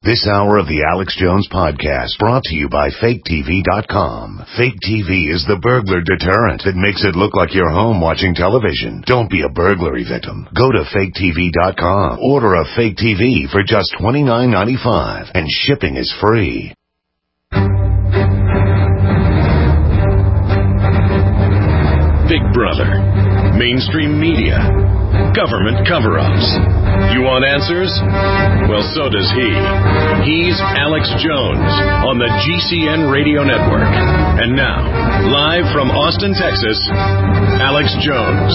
This hour of the Alex Jones Podcast brought to you by FakeTV.com. Fake TV is the burglar deterrent that makes it look like you're home watching television. Don't be a burglary victim. Go to FakeTV.com. Order a fake TV for just $29.95, and shipping is free. Big Brother, mainstream media, government cover-ups. You want answers? Well, so does he. He's Alex Jones on the GCN Radio Network. And now, live from Austin, Texas, Alex Jones.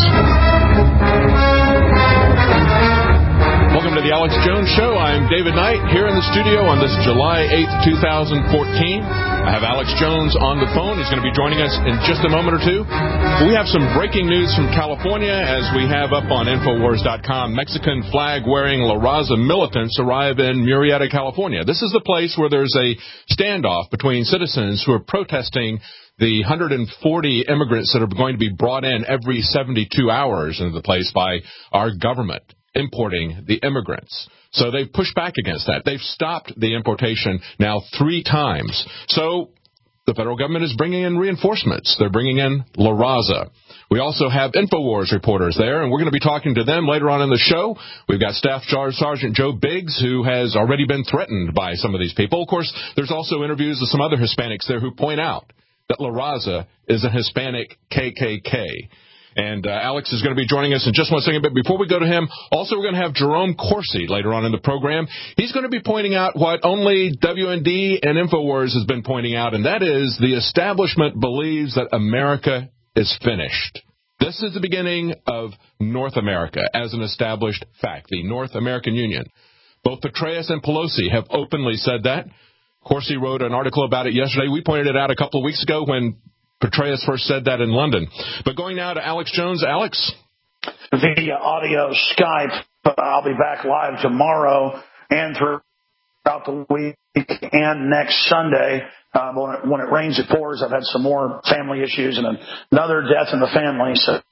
Welcome to the Alex Jones Show. I'm David Knight here in the studio on this July 8th, 2014. I have Alex Jones on the phone. He's going to be joining us in just a moment or two. We have some breaking news from California, as we have up on Infowars.com. Mexican flag-wearing La Raza militants arrive in Murrieta, California. This is the place where there's a standoff between citizens who are protesting the 140 immigrants that are going to be brought in every 72 hours into the place by our government, importing the immigrants. So they've pushed back against that. They've stopped the importation now 3 times. So the federal government is bringing in reinforcements. They're bringing in La Raza. We also have Infowars reporters there, and we're going to be talking to them later on in the show. We've got Staff Sergeant Joe Biggs, who has already been threatened by some of these people. Of course, there's also interviews with some other Hispanics there who point out that La Raza is a Hispanic KKK. And Alex is going to be joining us in just one second. But before we go to him, also we're going to have Jerome Corsi later on in the program. He's going to be pointing out what only WND and Infowars has been pointing out, and that is the establishment believes that America is finished. This is the beginning of North America as an established fact, the North American Union. Both Petraeus and Pelosi have openly said that. Corsi wrote an article about it yesterday. We pointed it out a couple of weeks ago when Petraeus first said that in London. But going now to Alex Jones. Alex? Via audio Skype. I'll be back live tomorrow and throughout the week and next Sunday. When it rains, it pours. I've had some more family issues and another death in the family. So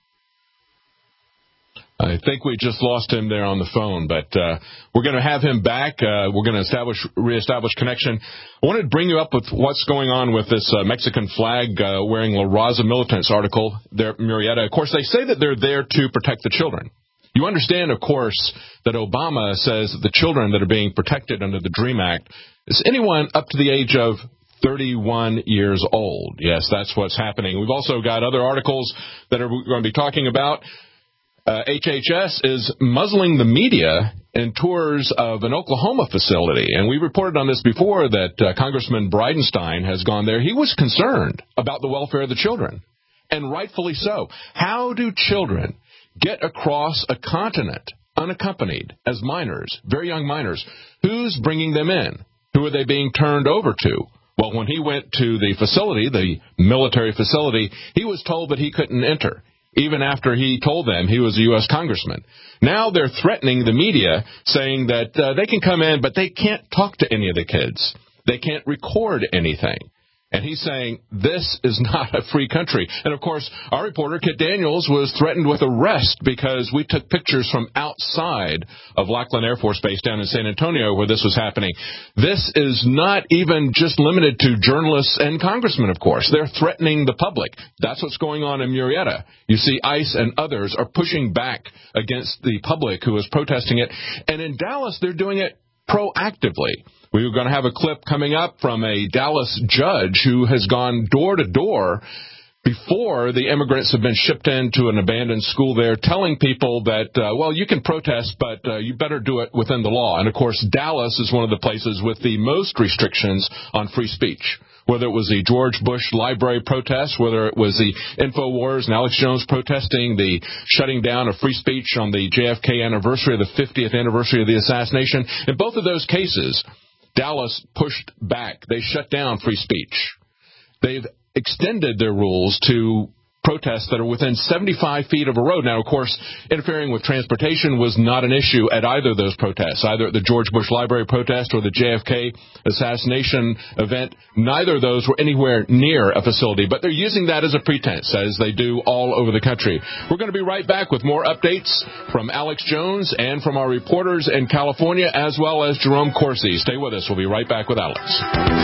I think we just lost him there on the phone, but we're going to have him back. We're going to reestablish connection. I wanted to bring you up with what's going on with this Mexican flag-wearing La Raza militants article there at Murrieta. Of course, they say that they're there to protect the children. You understand, of course, that Obama says that the children that are being protected under the DREAM Act is anyone up to the age of 31 years old. Yes, that's what's happening. We've also got other articles that we're going to be talking about. HHS is muzzling the media in tours of an Oklahoma facility. And we reported on this before that Congressman Bridenstine has gone there. He was concerned about the welfare of the children, and rightfully so. How do children get across a continent unaccompanied as minors, very young minors? Who's bringing them in? Who are they being turned over to? Well, when he went to the facility, the military facility, he was told that he couldn't enter, even after he told them he was a U.S. congressman. Now they're threatening the media, saying that they can come in, but they can't talk to any of the kids. They can't record anything. And he's saying this is not a free country. And, of course, our reporter, Kit Daniels, was threatened with arrest because we took pictures from outside of Lackland Air Force Base down in San Antonio where this was happening. This is not even just limited to journalists and congressmen, of course. They're threatening the public. That's what's going on in Murrieta. You see, ICE and others are pushing back against the public who is protesting it. And in Dallas, they're doing it proactively. We were going to have a clip coming up from a Dallas judge who has gone door to door before the immigrants have been shipped into an abandoned school there, telling people that, well, you can protest, but you better do it within the law. And, of course, Dallas is one of the places with the most restrictions on free speech. Whether it was the George Bush Library protest, whether it was the Infowars and Alex Jones protesting the shutting down of free speech on the JFK anniversary, the 50th anniversary of the assassination. In both of those cases, Dallas pushed back. They shut down free speech. They've extended their rules to protests that are within 75 feet of a road. Now, of course, interfering with transportation was not an issue at either of those protests, either at the George Bush Library protest or the JFK assassination event. Neither of those were anywhere near a facility, but they're using that as a pretense, as they do all over the country. We're going to be right back with more updates from Alex Jones and from our reporters in California, as well as Jerome Corsi. Stay with us. We'll be right back with Alex.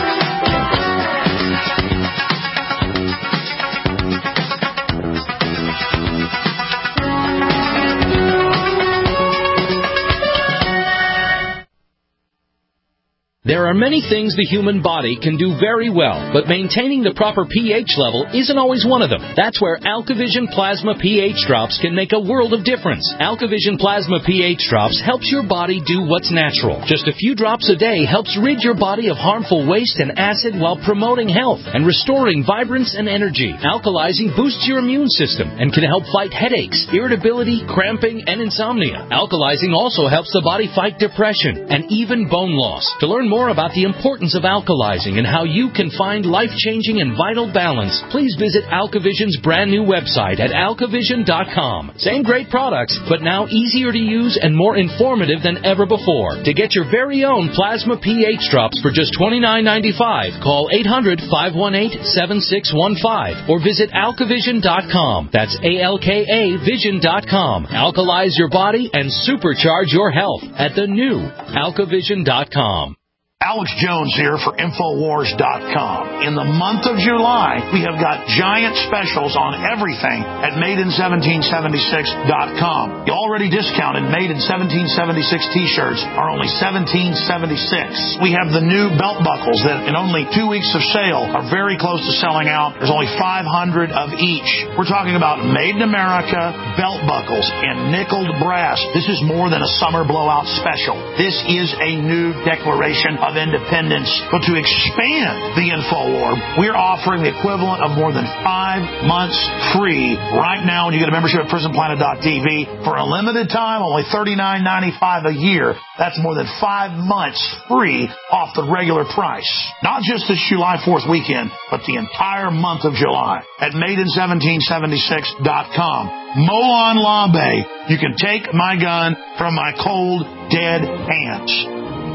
There are many things the human body can do very well, but maintaining the proper pH level isn't always one of them. That's where AlkaVision Plasma pH Drops can make a world of difference. AlkaVision Plasma pH Drops helps your body do what's natural. Just a few drops a day helps rid your body of harmful waste and acid while promoting health and restoring vibrance and energy. Alkalizing boosts your immune system and can help fight headaches, irritability, cramping, and insomnia. Alkalizing also helps the body fight depression and even bone loss. To learn more about the importance of alkalizing and how you can find life-changing and vital balance, please visit AlkaVision's brand new website at alkavision.com. Same great products, but now easier to use and more informative than ever before. To get your very own Plasma pH Drops for just $29.95, call 800-518-7615 or visit alkavision.com. That's ALKA Vision.com. Alkalize your body and supercharge your health at the new alkavision.com. Alex Jones here for Infowars.com. In the month of July, we have got giant specials on everything at MadeIn1776.com. The already discounted Made in 1776 t-shirts are only $17.76. We have the new belt buckles that in only 2 weeks of sale are very close to selling out. There's only 500 of each. We're talking about Made in America belt buckles in nickeled brass. This is more than a summer blowout special. This is a new declaration of independence. But to expand the InfoWar, we're offering the equivalent of more than 5 months free right now when you get a membership at PrisonPlanet.tv for a limited time, only $39.95 a year. That's more than 5 months free off the regular price. Not just this July 4th weekend, but the entire month of July at MadeIn1776.com. Molon Labe, you can take my gun from my cold, dead hands.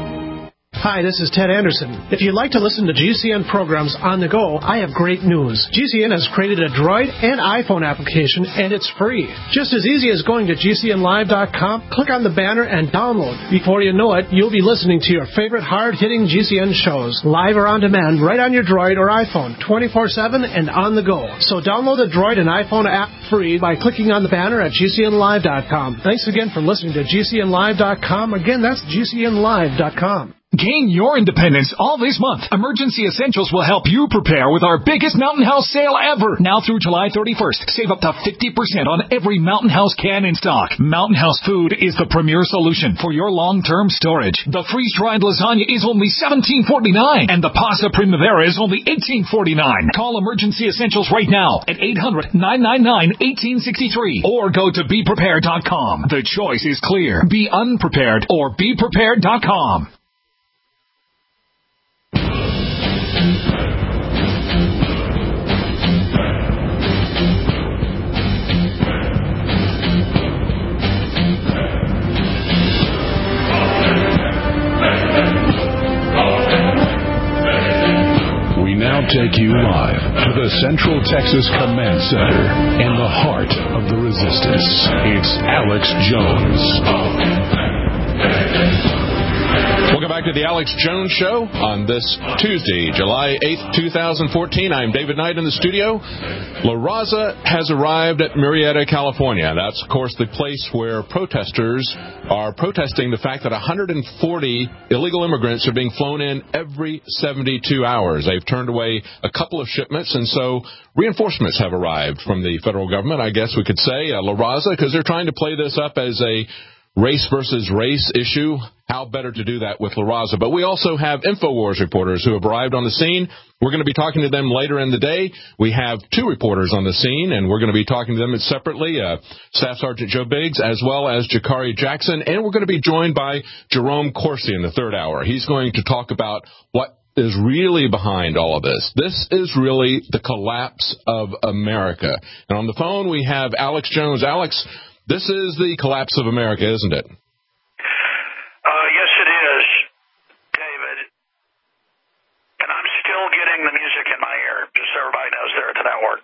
Hi, this is Ted Anderson. If you'd like to listen to GCN programs on the go, I have great news. GCN has created a Droid and iPhone application, and it's free. Just as easy as going to GCNlive.com, click on the banner, and download. Before you know it, you'll be listening to your favorite hard-hitting GCN shows, live or on demand, right on your Droid or iPhone, 24/7 and on the go. So download the Droid and iPhone app free by clicking on the banner at GCNlive.com. Thanks again for listening to GCNlive.com. Again, that's GCNlive.com. Gain your independence all this month. Emergency Essentials will help you prepare with our biggest Mountain House sale ever. Now through July 31st, save up to 50% on every Mountain House can in stock. Mountain House food is the premier solution for your long-term storage. The freeze-dried lasagna is only $17.49, and the pasta primavera is only $18.49. Call Emergency Essentials right now at 800-999-1863 or go to BePrepared.com. The choice is clear. Be unprepared or BePrepared.com. We now take you live to the Central Texas Command Center in the heart of the resistance. It's Alex Jones. Welcome back to the Alex Jones Show on this Tuesday, July 8th, 2014. I'm David Knight in the studio. La Raza has arrived at Murrieta, California. That's, of course, the place where protesters are protesting the fact that 140 illegal immigrants are being flown in every 72 hours. They've turned away a couple of shipments, and so reinforcements have arrived from the federal government, I guess we could say, La Raza, because they're trying to play this up as a race versus race issue. How better to do that with La Raza? But we also have InfoWars reporters who have arrived on the scene. We're going to be talking to them later in the day. We have 2 reporters on the scene, and we're going to be talking to them separately, Staff Sergeant Joe Biggs as well as Jakari Jackson. And we're going to be joined by Jerome Corsi in the third hour. He's going to talk about what is really behind all of this. This is really the collapse of America. And on the phone, we have Alex Jones. Alex, this is the collapse of America, isn't it? Yes, it is, David. And I'm still getting the music in my ear, just so everybody knows there at the network.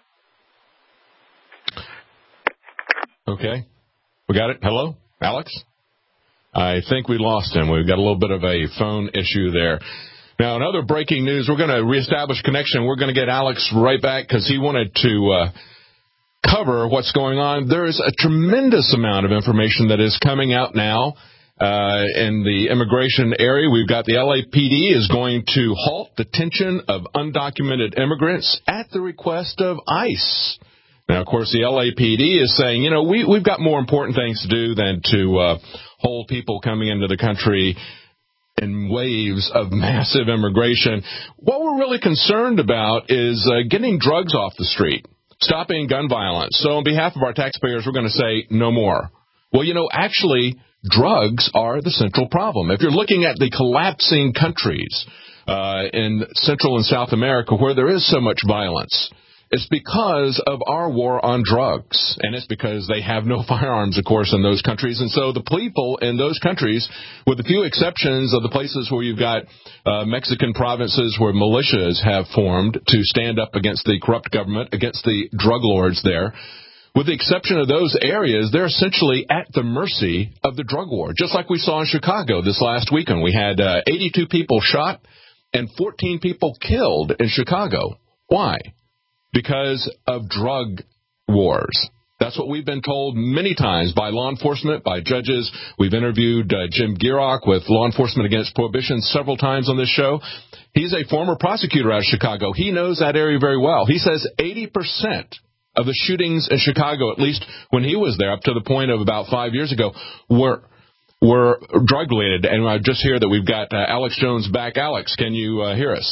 Okay. We got it. Hello, Alex? I think we lost him. We've got a little bit of a phone issue there. Now, in other breaking news, we're going to reestablish connection. We're going to get Alex right back because he wanted to cover what's going on. There is a tremendous amount of information that is coming out now in the immigration area. We've got the LAPD is going to halt detention of undocumented immigrants at the request of ICE. Now, of course, the LAPD is saying, you know, we've got more important things to do than to hold people coming into the country in waves of massive immigration. What we're really concerned about is getting drugs off the street, stopping gun violence. So on behalf of our taxpayers, we're going to say no more. Well, you know, actually, drugs are the central problem. If you're looking at the collapsing countries in Central and South America where there is so much violence, it's because of our war on drugs, and it's because they have no firearms, of course, in those countries. And so the people in those countries, with a few exceptions of the places where you've got Mexican provinces where militias have formed to stand up against the corrupt government, against the drug lords there, with the exception of those areas, they're essentially at the mercy of the drug war, just like we saw in Chicago this last weekend. We had 82 people shot and 14 people killed in Chicago. Why? Because of drug wars. That's what we've been told many times by law enforcement, by judges. We've interviewed Jim Gierach with Law Enforcement Against Prohibition several times on this show. He's a former prosecutor out of Chicago. He knows that area very well. He says 80% of the shootings in Chicago, at least when he was there, up to the point of about 5 years ago, were drug-related. And I just hear that we've got Alex Jones back. Alex, can you hear us?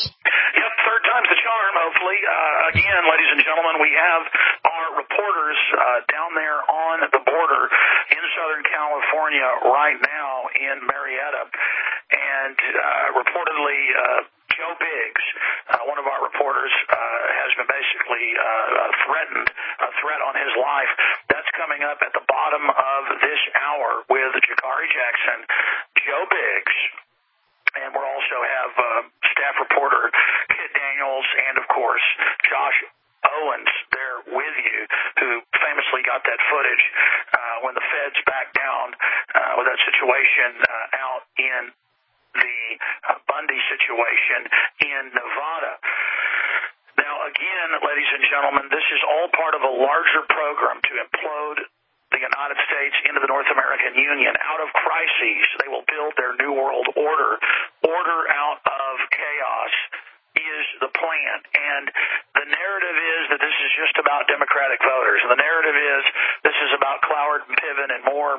Again, ladies and gentlemen, we have our reporters down there on the border in Southern California right now in Marietta. And reportedly, Joe Biggs, one of our reporters, has been basically threatened, a threat on his life. That's coming up at the bottom of this hour with Jakari Jackson, Joe Biggs. And we'll also have staff reporter Kit Daniels and, of course, Josh Owens there with you, who famously got that footage when the feds backed down with that situation out in the Bundy situation in Nevada. Now, again, ladies and gentlemen, this is all part of a larger program to implode the United States into the North American Union. Out of crises, they will build their new world order. Order out of chaos is the plan. And the narrative is that this is just about Democratic voters. And the narrative is this is about Cloward and Piven and more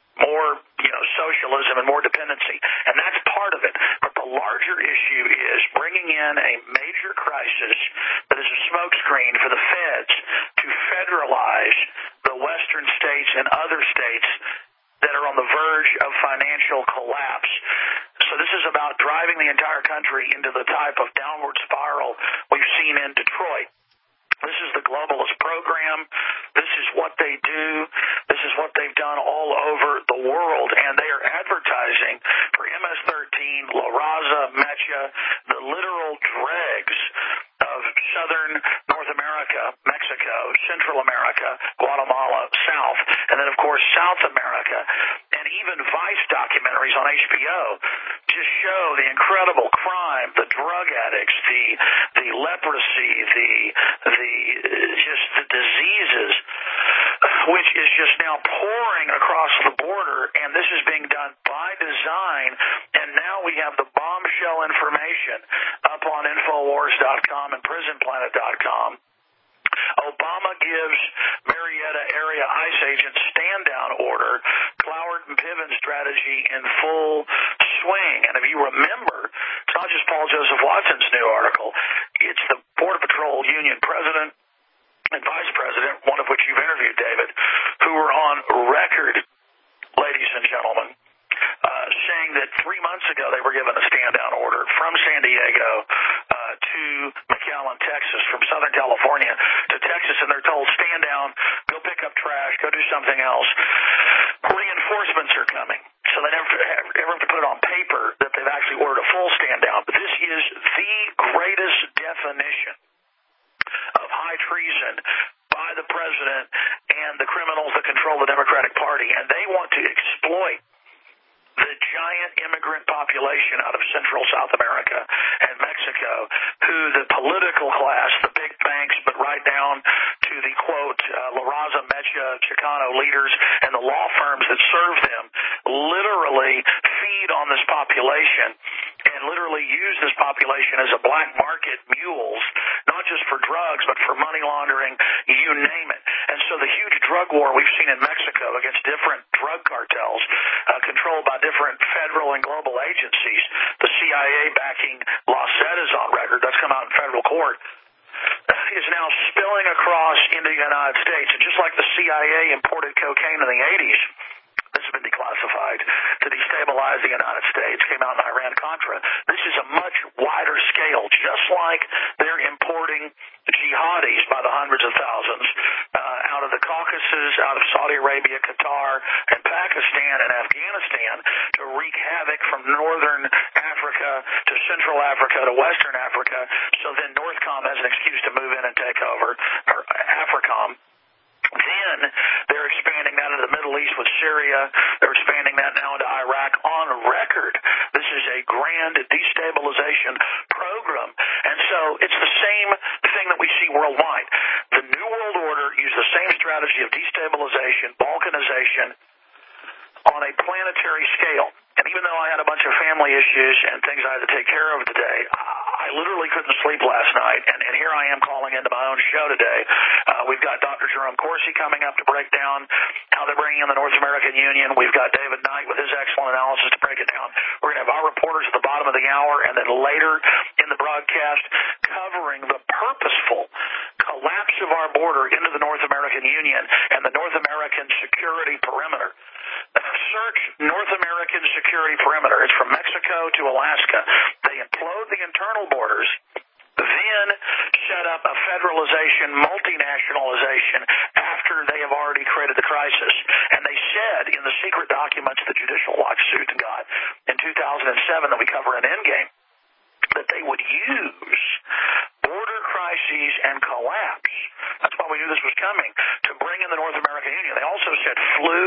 socialism and more dependency. And that's part of it. But the larger issue is bringing in a major crisis that is a smokescreen for the feds to federalize the western states and other states that are on the verge of financial collapse. So this is about driving the entire country into the type of downward spiral we've seen in Detroit. This is the globalist program. This is what they do. This is what they've done all over the world. And they are advertising for MS-13, La Raza, Mecha, the literal dregs of southern North America, Mexico, Central America, Guatemala, South, and then, of course, South America. And even Vice documentaries on HBO just show the incredible crime, the drug addicts, the leprosy, just the diseases, which is just now pouring across the border, and this is being done by design. And now we have the bombshell information up on Infowars.com and PrisonPlanet.com. Obama gives Marietta area ICE agents stand-down order, Cloward and Piven strategy in full swing. And if you remember, it's not just Paul Joseph Watson's new article. It's the Border Patrol Union president and vice president, one of which you've interviewed, David, who were on record, ladies and gentlemen, saying that 3 months ago they were given a stand-down order from San Diego emails, reinforcements are coming. So they never have to put it on paper that they've actually ordered a full stand down. But this is the greatest definition of high treason by the president and the criminals that control the Democratic Party. And they want to exploit the giant immigrant population out of Central South America and Mexico, who the political class, the big banks, but right down to the, quote, La Raza, Mecha, Chicano leaders and the law firms that serve them, literally feed on this population and literally use this population as a black market mules, not just for drugs, but for money laundering, you name it. And so the huge drug war we've seen in Mexico against different drug cartels controlled by different federal and global agencies, the CIA backing Los Zetas on record, that's come out in federal court, is now spilling across into the United States. And just like the CIA imported cocaine in the 80s, this has been declassified to destabilize the United States, came out in Iran-Contra. This is a much wider scale, just like they're importing jihadis by the hundreds of thousands out of the Caucasus, out of Saudi Arabia, Qatar, and Pakistan and Afghanistan to wreak havoc from northern Africa to Central Africa to Western Africa. So then NORTHCOM has an excuse to move in and take over, or AFRICOM. Then they're expanding that into the Middle East with Syria. They're expanding that now into Iraq on record. This is a grand destabilization program. And so it's the same thing that we see worldwide. The New World Order used the same strategy of destabilization, balkanization on a planetary scale. And even though I had a bunch of family issues and things I had to take care of today, I literally couldn't sleep last night. And here I am calling into my own show today. We've got Dr. Jerome Corsi coming up to break down how they're bringing in the North American Union. We've got David Knight with his excellent analysis to break it down. We're going to have our reporters at the bottom of the hour, and then later in the broadcast covering the purposeful collapse of our border into the North American Union and the North American security perimeter. Search North American security perimeter. It's from Mexico to Alaska. They implode the internal borders, then set up a federalization, multinationalization after they have already created the crisis. And they said in the secret documents the Judicial Watch suit got in 2007 that we cover in Endgame that they would use border crises and collapse. That's why we knew this was coming, to bring in the North American Union. They also said flu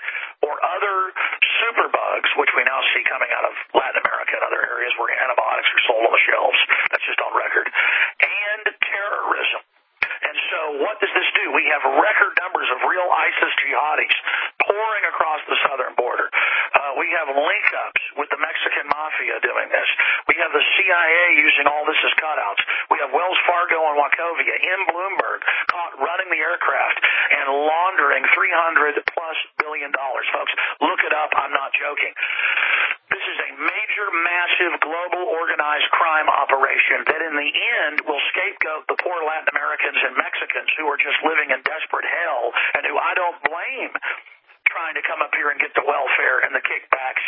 or other superbugs, which we now see coming out of Latin America and other areas where antibiotics are sold on the shelves. That's just on record. And terrorism. And so what does this do? We have record numbers of real ISIS jihadis pouring across the southern border. We have link-ups with the Mexican mafia doing this. We have the CIA using all this as cutouts. We have Wells Fargo and Wachovia in Bloomberg caught running the aircraft and laundering $300+ billion. Folks, look it up. I'm not joking. This is a major, massive, global organized crime operation that in the end will scapegoat the poor Latin Americans and Mexicans who are just living in desperate hell and who I don't blame trying to come up here and get the welfare and the kickbacks.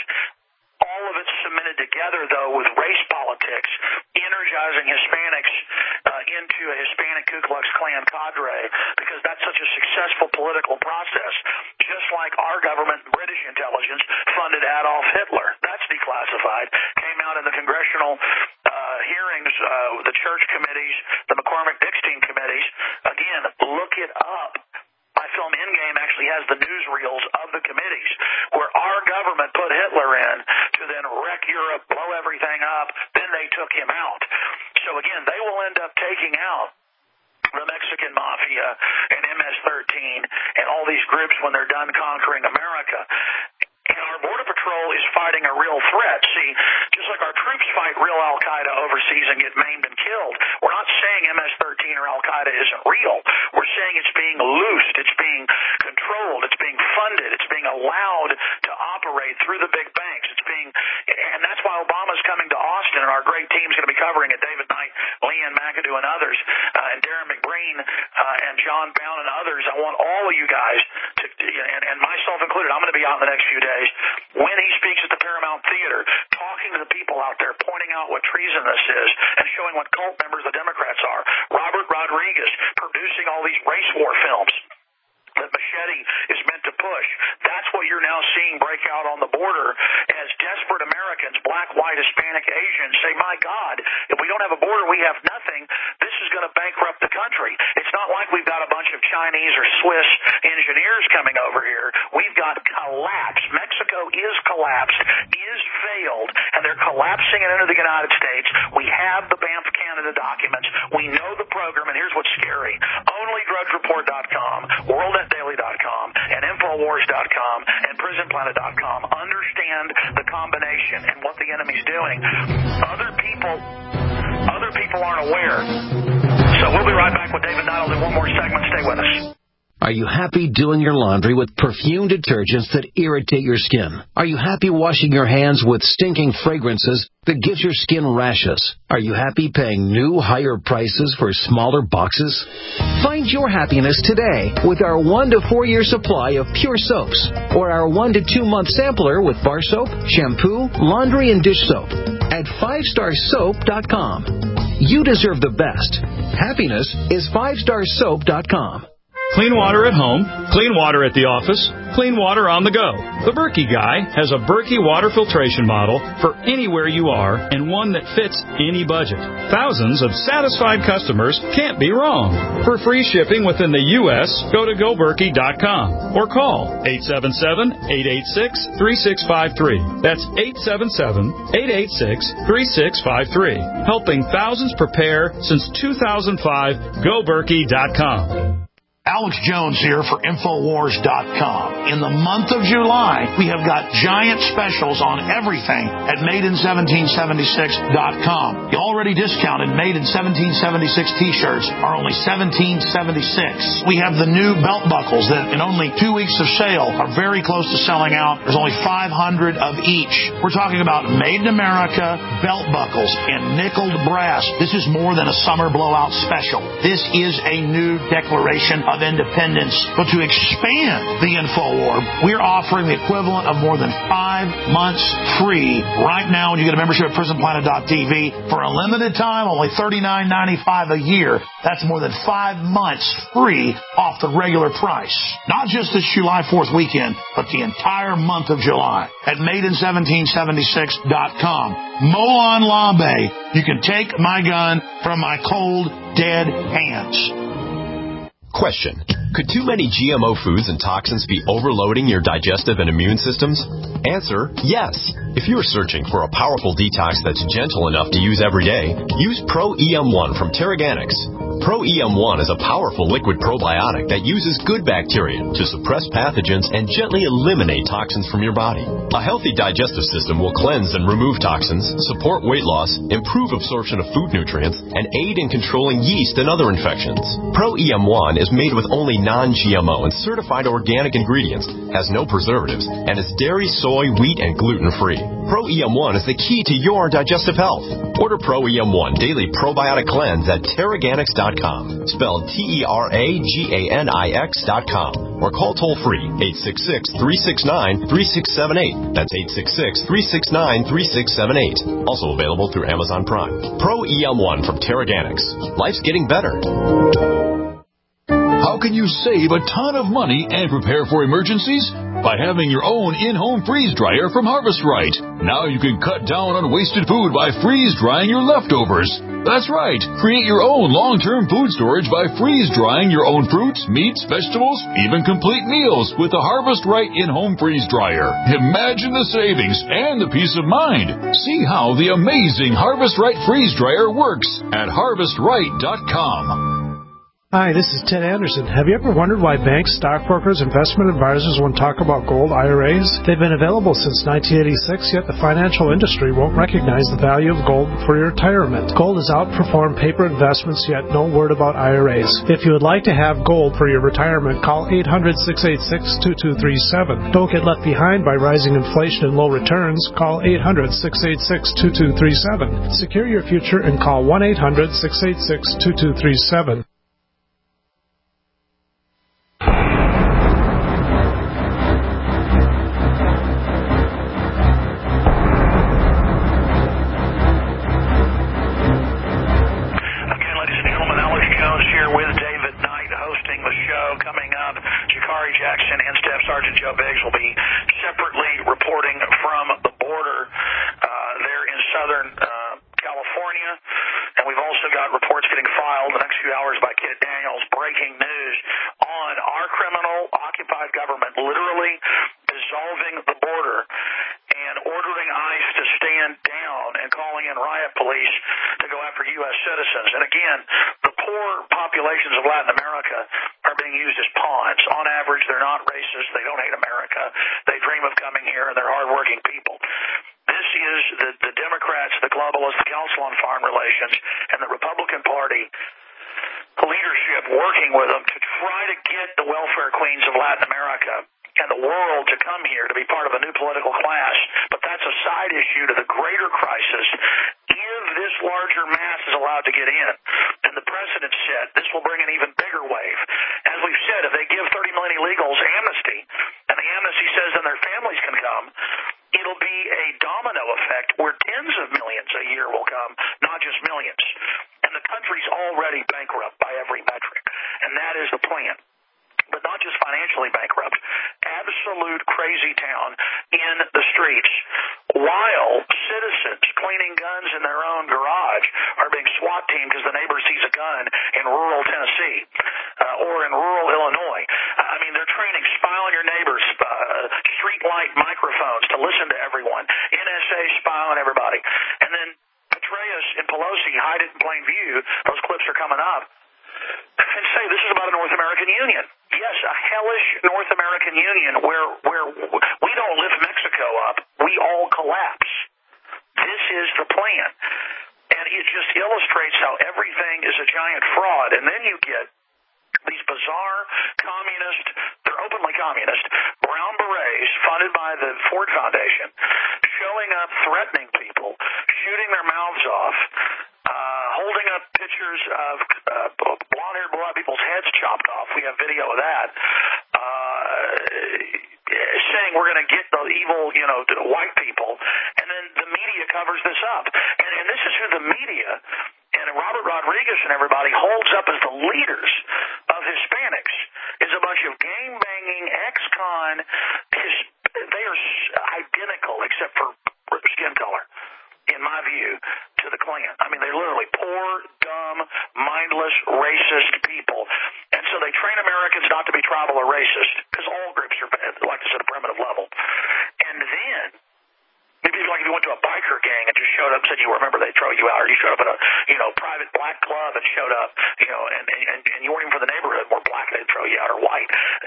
All of it's cemented together, though, with race politics, energizing Hispanics into a Hispanic Ku Klux Klan cadre, because that's such a successful political process. Just like our government, British intelligence, funded Adolf Hitler. That's declassified. Came out in the congressional hearings, the church committees, the McCormick-Dickstein committees. Again, look it up. My film Endgame actually has the newsreels of the committees where our government put Hitler in to then wreck Europe, blow everything up, then they took him out. So again, they will end up taking out the Mexican mafia and MS-13 and all these groups when they're done conquering America. And our Border Patrol is fighting a real threat. See, just like our troops fight real Al-Qaeda overseas and get maimed and killed, we're not saying MS-13 or Al-Qaeda isn't real. We're saying it's being loosed, it's being controlled, it's being funded, it's being allowed to operate through the big banks. And that's why Obama's coming to Austin, and our great team's going to be covering it. David Knight, Leanne McAdoo, and others, and Darren McBreen, and John Bound, and others. I want all of you guys to, and myself included, I'm going to be out in the next few days when he speaks at the Paramount Theater, talking to the people out there, pointing out what treason this is, and showing what cult members the Democrats are. Robert Rodriguez producing all these race war films that Machete is meant to push seeing break out on the border as desperate Americans, black, white, Hispanic, Asian, say, my God, if we don't have a border, we have nothing. This is going to bankrupt the country. It's not like we've got a bunch of Chinese or Swiss engineers coming over here. We've got collapse. Mexico is collapsed, is failed, and they're collapsing it into the United States. We have the Banff Canada documents. We know the program, and here's what's scary. OnlyDrugsReport.com, WorldNetDaily.com, and Infowars.com, and PrisonPlanet.com understand the combination and what the enemy's doing. Other people aren't aware. So we'll be right back with David Knight. I'll do one more segment. Stay with us. Are you happy doing your laundry with perfume detergents that irritate your skin? Are you happy washing your hands with stinking fragrances that gives your skin rashes? Are you happy paying new, higher prices for smaller boxes? Find your happiness today with our 1 to 4 year supply of pure soaps, or our 1 to 2 month sampler with bar soap, shampoo, laundry, and dish soap at 5starsoap.com. You deserve the best. Happiness is 5starsoap.com. Clean water at home, clean water at the office, clean water on the go. The Berkey Guy has a Berkey water filtration model for anywhere you are and one that fits any budget. Thousands of satisfied customers can't be wrong. For free shipping within the U.S., go to GoBerkey.com or call 877-886-3653. That's 877-886-3653. Helping thousands prepare since 2005, GoBerkey.com. Alex Jones here for Infowars.com. In the month of July, we have got giant specials on everything at MadeIn1776.com. The already discounted Made in 1776 t-shirts are only $17.76. We have the new belt buckles that in only 2 weeks of sale are very close to selling out. There's only 500 of each. We're talking about Made in America belt buckles in nickeled brass. This is more than a summer blowout special. This is a new declaration of independence. But to expand the InfoWar, we're offering the equivalent of more than 5 months free right now when you get a membership at PrisonPlanet.tv for a limited time, only $39.95 a year. That's more than 5 months free off the regular price. Not just this July 4th weekend, but the entire month of July at MadeIn1776.com. Molon Labe, you can take my gun from my cold, dead hands. Question. Could too many GMO foods and toxins be overloading your digestive and immune systems? Answer, yes. If you're searching for a powerful detox that's gentle enough to use every day, use Pro EM1 from Terraganics. Pro EM1 is a powerful liquid probiotic that uses good bacteria to suppress pathogens and gently eliminate toxins from your body. A healthy digestive system will cleanse and remove toxins, support weight loss, improve absorption of food nutrients, and aid in controlling yeast and other infections. Pro EM1 is made with only non-GMO and certified organic ingredients, has no preservatives, and is dairy, soy, wheat, and gluten-free. Pro EM1 is the key to your digestive health. Order Pro EM1 Daily Probiotic Cleanse at Terraganics.com, spelled Terraganix.com, or call toll-free 866-369-3678. That's 866-369-3678. Also available through Amazon Prime. Pro EM1 from Terraganics. Life's getting better. How can you save a ton of money and prepare for emergencies? By having your own in-home freeze dryer from Harvest Right. Now you can cut down on wasted food by freeze drying your leftovers. That's right. Create your own long-term food storage by freeze drying your own fruits, meats, vegetables, even complete meals with the Harvest Right in-home freeze dryer. Imagine the savings and the peace of mind. See how the amazing Harvest Right freeze dryer works at HarvestRight.com. Hi, this is Ted Anderson. Have you ever wondered why banks, stockbrokers, investment advisors won't talk about gold IRAs? They've been available since 1986, yet the financial industry won't recognize the value of gold for your retirement. Gold has outperformed paper investments, yet no word about IRAs. If you would like to have gold for your retirement, call 800-686-2237. Don't get left behind by rising inflation and low returns. Call 800-686-2237. Secure your future and call 1-800-686-2237. Jackson and Staff Sergeant Joe Biggs will be separately Virginia. And we've also got reports getting filed the next few hours by Kit Daniels, breaking news on our criminal occupied government literally dissolving the border and ordering ICE to stand down and calling in riot police to go after U.S. citizens. And again, the poor populations of Latin America are being used as pawns. On average, they're not racist. They don't hate America. They dream of coming here, and they're hardworking people. This is the Democrats, the globalists, the Council on Foreign Relations, and the Republican Party leadership working with them to try to get the welfare queens of Latin America and the world to come here to be part of a new political class. But that's a side issue to the greater crisis if this larger mass is allowed to get in. And the precedent set, this will bring an even bigger wave. As we've said, if they give 30 million illegals amnesty, and the amnesty says then their families can come, it'll be a domino effect where tens of millions a year will come, not just millions. And the country's already bankrupt by every metric. And that is the plan. But not just financially bankrupt, absolute crazy town in the streets, while citizens cleaning guns in their own garage are being SWAT teamed because the neighbor sees a gun in rural Tennessee or in rural Illinois. I mean, they're training spy on your neighbors, street light microphones to listen to everyone, NSA spy on everybody. And then Petraeus and Pelosi hide it in plain view. Those clips are coming up. And say this is about a North American Union. Yes, a hellish North American Union where we don't lift Mexico up, we all collapse. This is the plan. And it just illustrates how everything is a giant fraud. And then you get these bizarre communist, they're openly communist, brown berets funded by the Ford Foundation, showing up, threatening people, shooting their mouths off, holding up pictures of blonde-haired black people's heads chopped off. We have video of that. Saying we're going to get the evil, white people. And then the media covers this up. And this is who the media and Robert Rodriguez and everybody holds up as the leaders of Hispanics, is a bunch of gang-banging, ex-con. They are identical except for skin color, in my view, to the Klan. I mean, they're literally poor, dumb, mindless, racist people. And so they train Americans not to be tribal or racist, because all groups are, like this, at a primitive level. And then, maybe like if you went to a biker gang and just showed up and said you were a member, they'd throw you out. Or you showed up at a, private black club and showed up, and you weren't even from the neighborhood, more black, they'd throw you out, or white.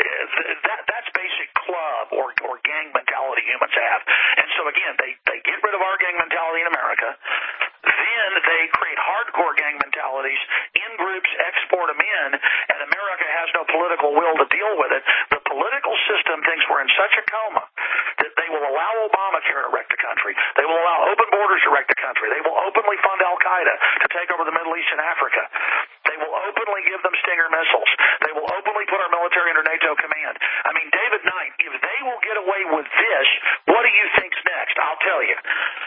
That's basic club or gang mentality humans have. And so again, they get rid of our gang mentality in America. Then they create hardcore gang mentalities in groups, export them in, and America has no political will to deal with it. The political system thinks we're in such a coma that they will allow Obamacare to wreck the country. They will allow open borders to wreck the country. They will openly fund Al-Qaeda to take over the Middle East and Africa. They will openly give them Stinger missiles. They will openly put our military under NATO command. I mean, David Knight, if they will get away with this, what do you think's next? I'll tell you.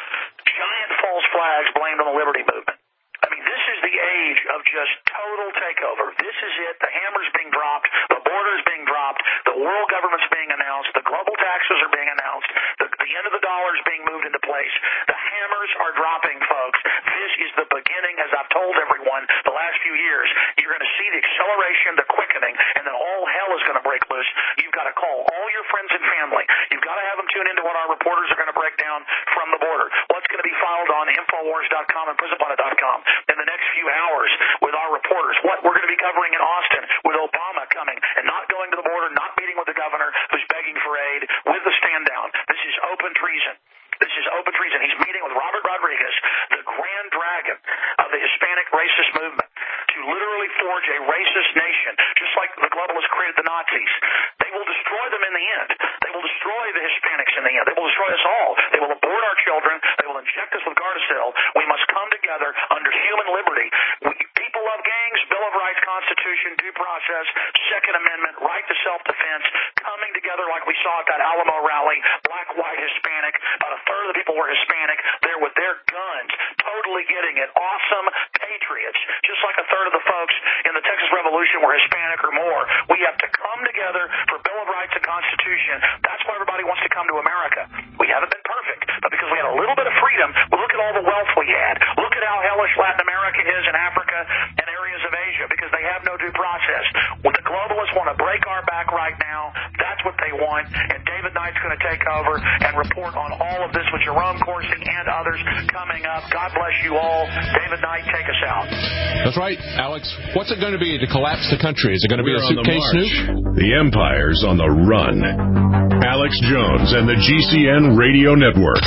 Giant false flags blamed on the Liberty Movement. I mean, this is the age of just total takeover. This is it. The hammer's being dropped. The border's being dropped. The world government's being announced. The global taxes are being announced. The end of the dollar is being moved into place. The hammers are dropping, folks. This is the beginning, as I've told everyone the last few years. You're going to see the acceleration, the quickening, and then all hell is going to break loose. You've got to call all your friends and family. You've got to have them tune into what our reporters are going to break down from the border. What's going to be filed on Infowars.com and PrisonPlanet.com in the next few hours with our reporters. What we're going to be covering in Austin with Obama coming and not going to the border, not meeting with the governor who's begging for aid, with the stand down. This is open treason. This is open treason. He's meeting with Robert Rodriguez, the grand dragon of the Hispanic racist movement, to literally forge a racist nation, just like the globalists created the Nazis. They will destroy them in the end. They will destroy the Hispanics in the end. They will destroy us all. They will abort our children. They will inject us with Gardasil. We must come together under human liberty. People love gangs, Bill of Rights, Constitution, due process, Second Amendment, right to self-defense, coming together like we saw at that Alamo rally, black, white, Hispanic. About a third of the people were Hispanic. They're with their guns, totally getting it. Awesome patriots, just like a third of the folks in the Texas Revolution were Hispanic or more. We have to come together for Bill of Rights and Constitution. That's why everybody wants to come to America. We haven't been perfect, but because we had a little bit of freedom, well, look at all the wealth we had. Look at how hellish Latin America is and Africa and areas of Asia because they have no due process. What the globalists want to break our back right now, that's what they want, and David Knight's going to take over and report on all of this with Jerome Corsi and others coming up. God bless you all. David Knight, take us out. That's right, Alex. What's it going to be to collapse the country? Is it going to be a suitcase snoop? The empire's on the run. Alex Jones and the GCN Radio Network.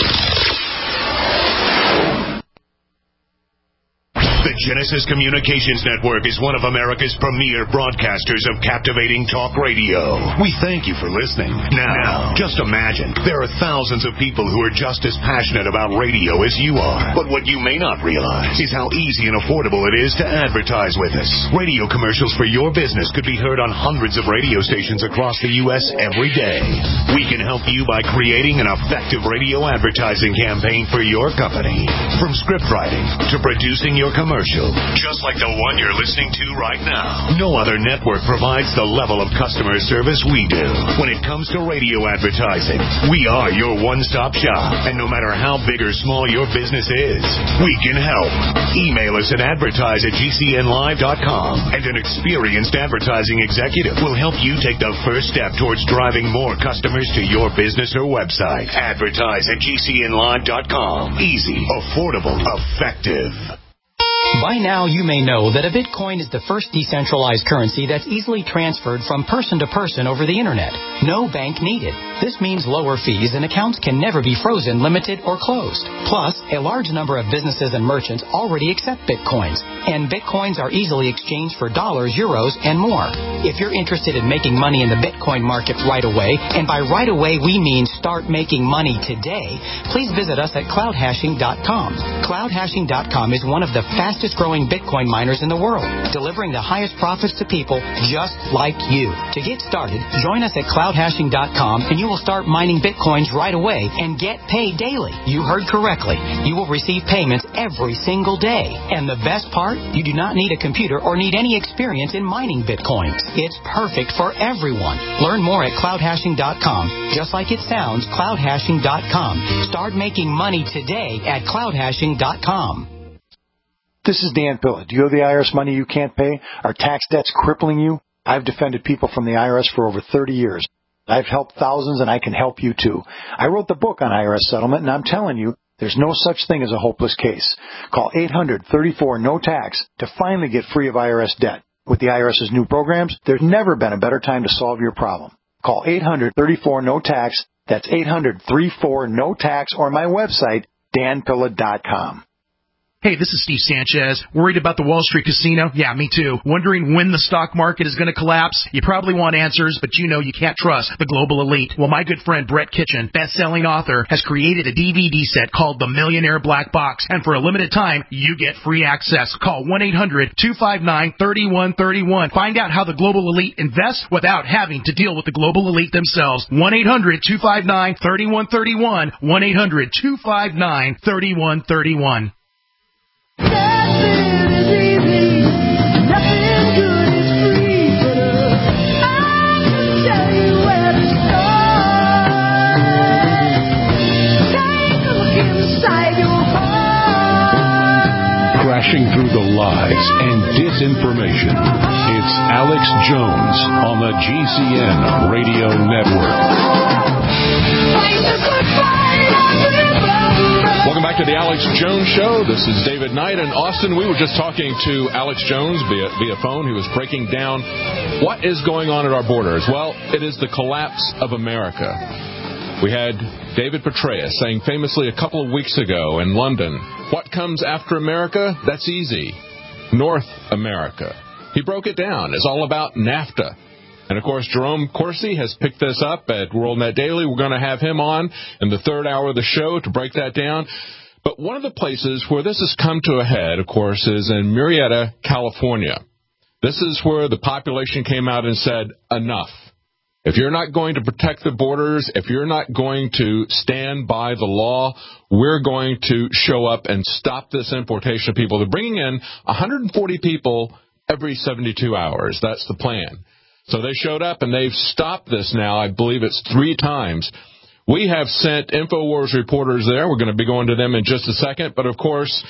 The Genesis Communications Network is one of America's premier broadcasters of captivating talk radio. We thank you for listening. Now, just imagine, there are thousands of people who are just as passionate about radio as you are. But what you may not realize is how easy and affordable it is to advertise with us. Radio commercials for your business could be heard on hundreds of radio stations across the U.S. every day. We can help you by creating an effective radio advertising campaign for your company. From script writing to producing your commercial, just like the one you're listening to right now. No other network provides the level of customer service we do. When it comes to radio advertising, we are your one-stop shop. And no matter how big or small your business is, we can help. Email us at advertise@gcnlive.com, and an experienced advertising executive will help you take the first step towards driving more customers to your business or website. Advertise@gcnlive.com. Easy, affordable, effective. By now, you may know that a Bitcoin is the first decentralized currency that's easily transferred from person to person over the Internet. No bank needed. This means lower fees and accounts can never be frozen, limited, or closed. Plus, a large number of businesses and merchants already accept Bitcoins, and Bitcoins are easily exchanged for dollars, euros, and more. If you're interested in making money in the Bitcoin market right away, and by right away we mean start making money today, please visit us at cloudhashing.com. Cloudhashing.com is one of the fastest growing Bitcoin miners in the world, delivering the highest profits to people just like you. To get started, join us at cloudhashing.com and you will start mining Bitcoins right away and get paid daily. You heard correctly. You will receive payments every single day. And the best part, you do not need a computer or need any experience in mining Bitcoins. It's perfect for everyone. Learn more at cloudhashing.com. Just like it sounds, cloudhashing.com. Start making money today at cloudhashing.com. This is Dan Pilla. Do you have the IRS money you can't pay? Are tax debts crippling you? I've defended people from the IRS for over 30 years. I've helped thousands, and I can help you too. I wrote the book on IRS settlement, and I'm telling you, there's no such thing as a hopeless case. Call 800-34-NO-TAX to finally get free of IRS debt. With the IRS's new programs, there's never been a better time to solve your problem. Call 800-34-NO-TAX. That's 800-34-NO-TAX, or my website, danpilla.com. Hey, this is Steve Sanchez. Worried about the Wall Street casino? Yeah, me too. Wondering when the stock market is going to collapse? You probably want answers, but you know you can't trust the global elite. Well, my good friend Brett Kitchen, best-selling author, has created a DVD set called The Millionaire Black Box, and for a limited time, you get free access. Call 1-800-259-3131. Find out how the global elite invests without having to deal with the global elite themselves. 1-800-259-3131. 1-800-259-3131. Crashing through the lies and disinformation. It's Alex Jones on the GCN Radio Network. Welcome back to the Alex Jones Show. This is David Knight in Austin. We were just talking to Alex Jones via phone. He was breaking down what is going on at our borders. Well, it is the collapse of America. We had David Petraeus saying famously a couple of weeks ago in London, what comes after America? That's easy. North America. He broke it down. It's all about NAFTA. And, of course, Jerome Corsi has picked this up at WorldNet Daily. We're going to have him on in the third hour of the show to break that down. But one of the places where this has come to a head, of course, is in Murrieta, California. This is where the population came out and said, enough. If you're not going to protect the borders, if you're not going to stand by the law, we're going to show up and stop this importation of people. They're bringing in 140 people every 72 hours. That's the plan. So they showed up, and they've stopped this now. I believe it's 3 times. We have sent InfoWars reporters there. We're going to be going to them in just a second. But, of course,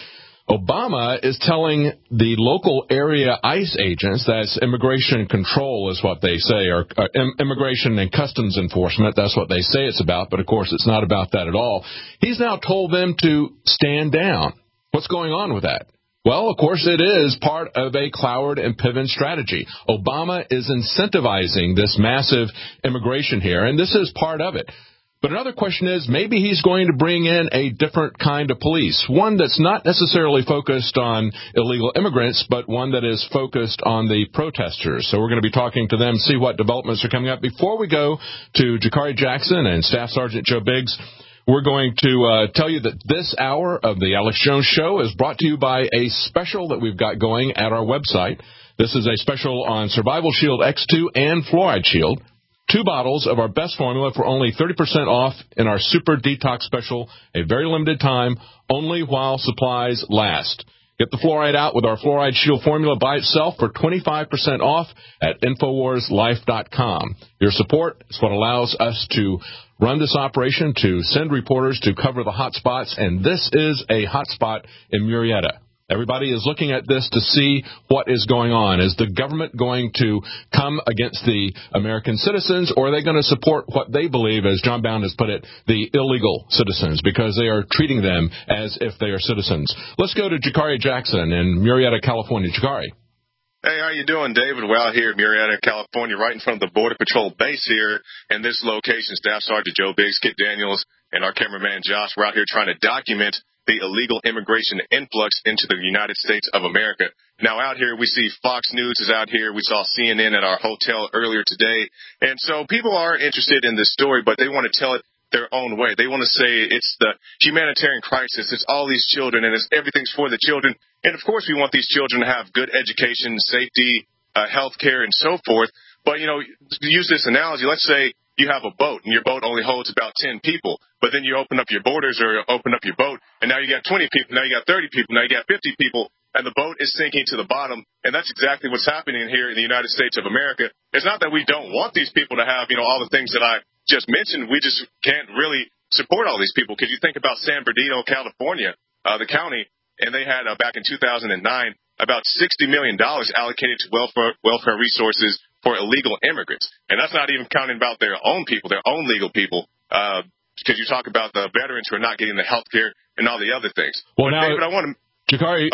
Obama is telling the local area ICE agents, that's immigration control is what they say, or immigration and customs enforcement, that's what they say it's about, but of course it's not about that at all. He's now told them to stand down. What's going on with that? Well, of course it is part of a Cloward and Piven strategy. Obama is incentivizing this massive immigration here, and this is part of it. But another question is, maybe he's going to bring in a different kind of police, one that's not necessarily focused on illegal immigrants, but one that is focused on the protesters. So we're going to be talking to them, see what developments are coming up. Before we go to Jakari Jackson and Staff Sergeant Joe Biggs, we're going to tell you that this hour of the Alex Jones Show is brought to you by a special that we've got going at our website. This is a special on Survival Shield X2 and Fluoride Shield. 2 bottles of our best formula for only 30% off in our Super Detox Special, a very limited time, only while supplies last. Get the fluoride out with our Fluoride Shield formula by itself for 25% off at InfoWarsLife.com. Your support is what allows us to run this operation, to send reporters to cover the hot spots, and this is a hot spot in Murrieta. Everybody is looking at this to see what is going on. Is the government going to come against the American citizens, or are they going to support what they believe, as John Bound has put it, the illegal citizens, because they are treating them as if they are citizens? Let's go to Jakari Jackson in Murrieta, California. Jakari. Hey, how you doing, David? We're out here in Murrieta, California, right in front of the Border Patrol base here. And this location, Staff Sergeant Joe Biggs, Kit Daniels, and our cameraman Josh, we're out here trying to document the illegal immigration influx into the United States of America. Now, out here, we see Fox News is out here. We saw CNN at our hotel earlier today. And so people are interested in this story, but they want to tell it their own way. They want to say it's the humanitarian crisis. It's all these children, and it's everything's for the children. And, of course, we want these children to have good education, safety, health care, and so forth. But, you know, to use this analogy, let's say you have a boat, and your boat only holds about 10 people. But then you open up your borders or open up your boat, and now you got 20 people, now you got 30 people, now you got 50 people, and the boat is sinking to the bottom. And that's exactly what's happening here in the United States of America. It's not that we don't want these people to have, you know, all the things that I just mentioned. We just can't really support all these people. Because you think about San Bernardino, California, the county, and they had back in 2009 about $60 million allocated to welfare resources for illegal immigrants. And that's not even counting about their own people, their own legal people. Because you talk about the veterans who are not getting the health care and all the other things. Well, now, David, I want to... Jakari,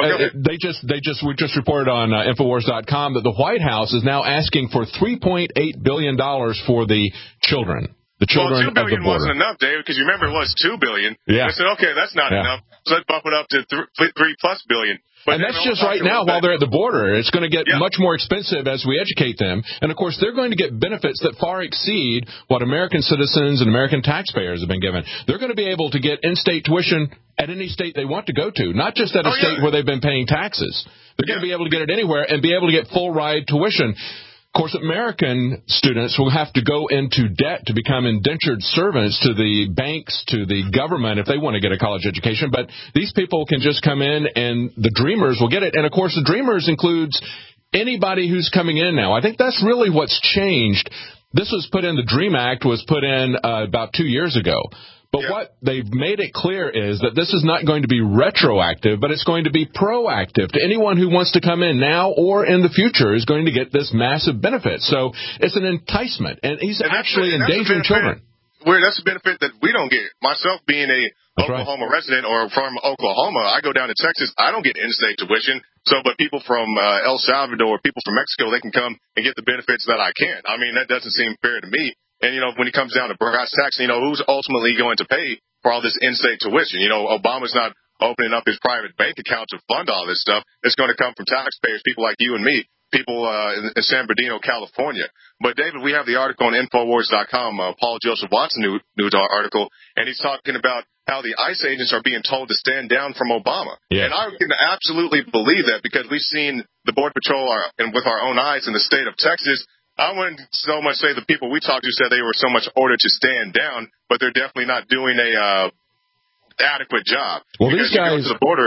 we just reported on Infowars.com that the White House is now asking for $3.8 billion for the children. The children $2 billion of the border. wasn't enough, David, because you remember it was $2 billion. Yeah. I said, okay, that's not enough. So let's bump it up to $3+ billion. But and that's just right now while they're at the border. It's going to get much more expensive as we educate them. And, of course, they're going to get benefits that far exceed what American citizens and American taxpayers have been given. They're going to be able to get in-state tuition at any state they want to go to, not just at a state where they've been paying taxes. They're going to be able to get it anywhere and be able to get full-ride tuition. Of course, American students will have to go into debt to become indentured servants to the banks, to the government, if they want to get a college education. But these people can just come in, and the Dreamers will get it. And, of course, the Dreamers includes anybody who's coming in now. I think that's really what's changed. This was put in, the DREAM Act was put in about 2 years ago. But what they've made it clear is that this is not going to be retroactive, but it's going to be proactive. To anyone who wants to come in now or in the future is going to get this massive benefit. So it's an enticement, and he's actually endangering children. That's a benefit that we don't get. Myself being a Oklahoma resident or from Oklahoma, I go down to Texas, I don't get in-state tuition. So, but people from El Salvador, people from Mexico, they can come and get the benefits that I can't. I mean, that doesn't seem fair to me. And, you know, when it comes down to brass tacks, you know, who's ultimately going to pay for all this in-state tuition? You know, Obama's not opening up his private bank account to fund all this stuff. It's going to come from taxpayers, people like you and me, people in San Bernardino, California. But, David, we have the article on Infowars.com, Paul Joseph Watson news article, and he's talking about how the ICE agents are being told to stand down from Obama. Yeah. And I can absolutely believe that, because we've seen the Border Patrol and with our own eyes in the state of Texas. I wouldn't so much say the people we talked to said they were so much ordered to stand down, but they're definitely not doing a adequate job. Well, these guys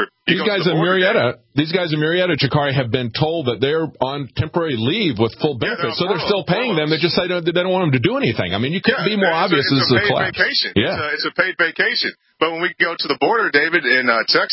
in Murrieta, Jakari, have been told that they're on temporary leave with full benefits, so they're still paying them. They just say they don't want them to do anything. I mean, you couldn't be more obvious. It's a paid vacation. It's a paid vacation. But when we go to the border, David, in Texas,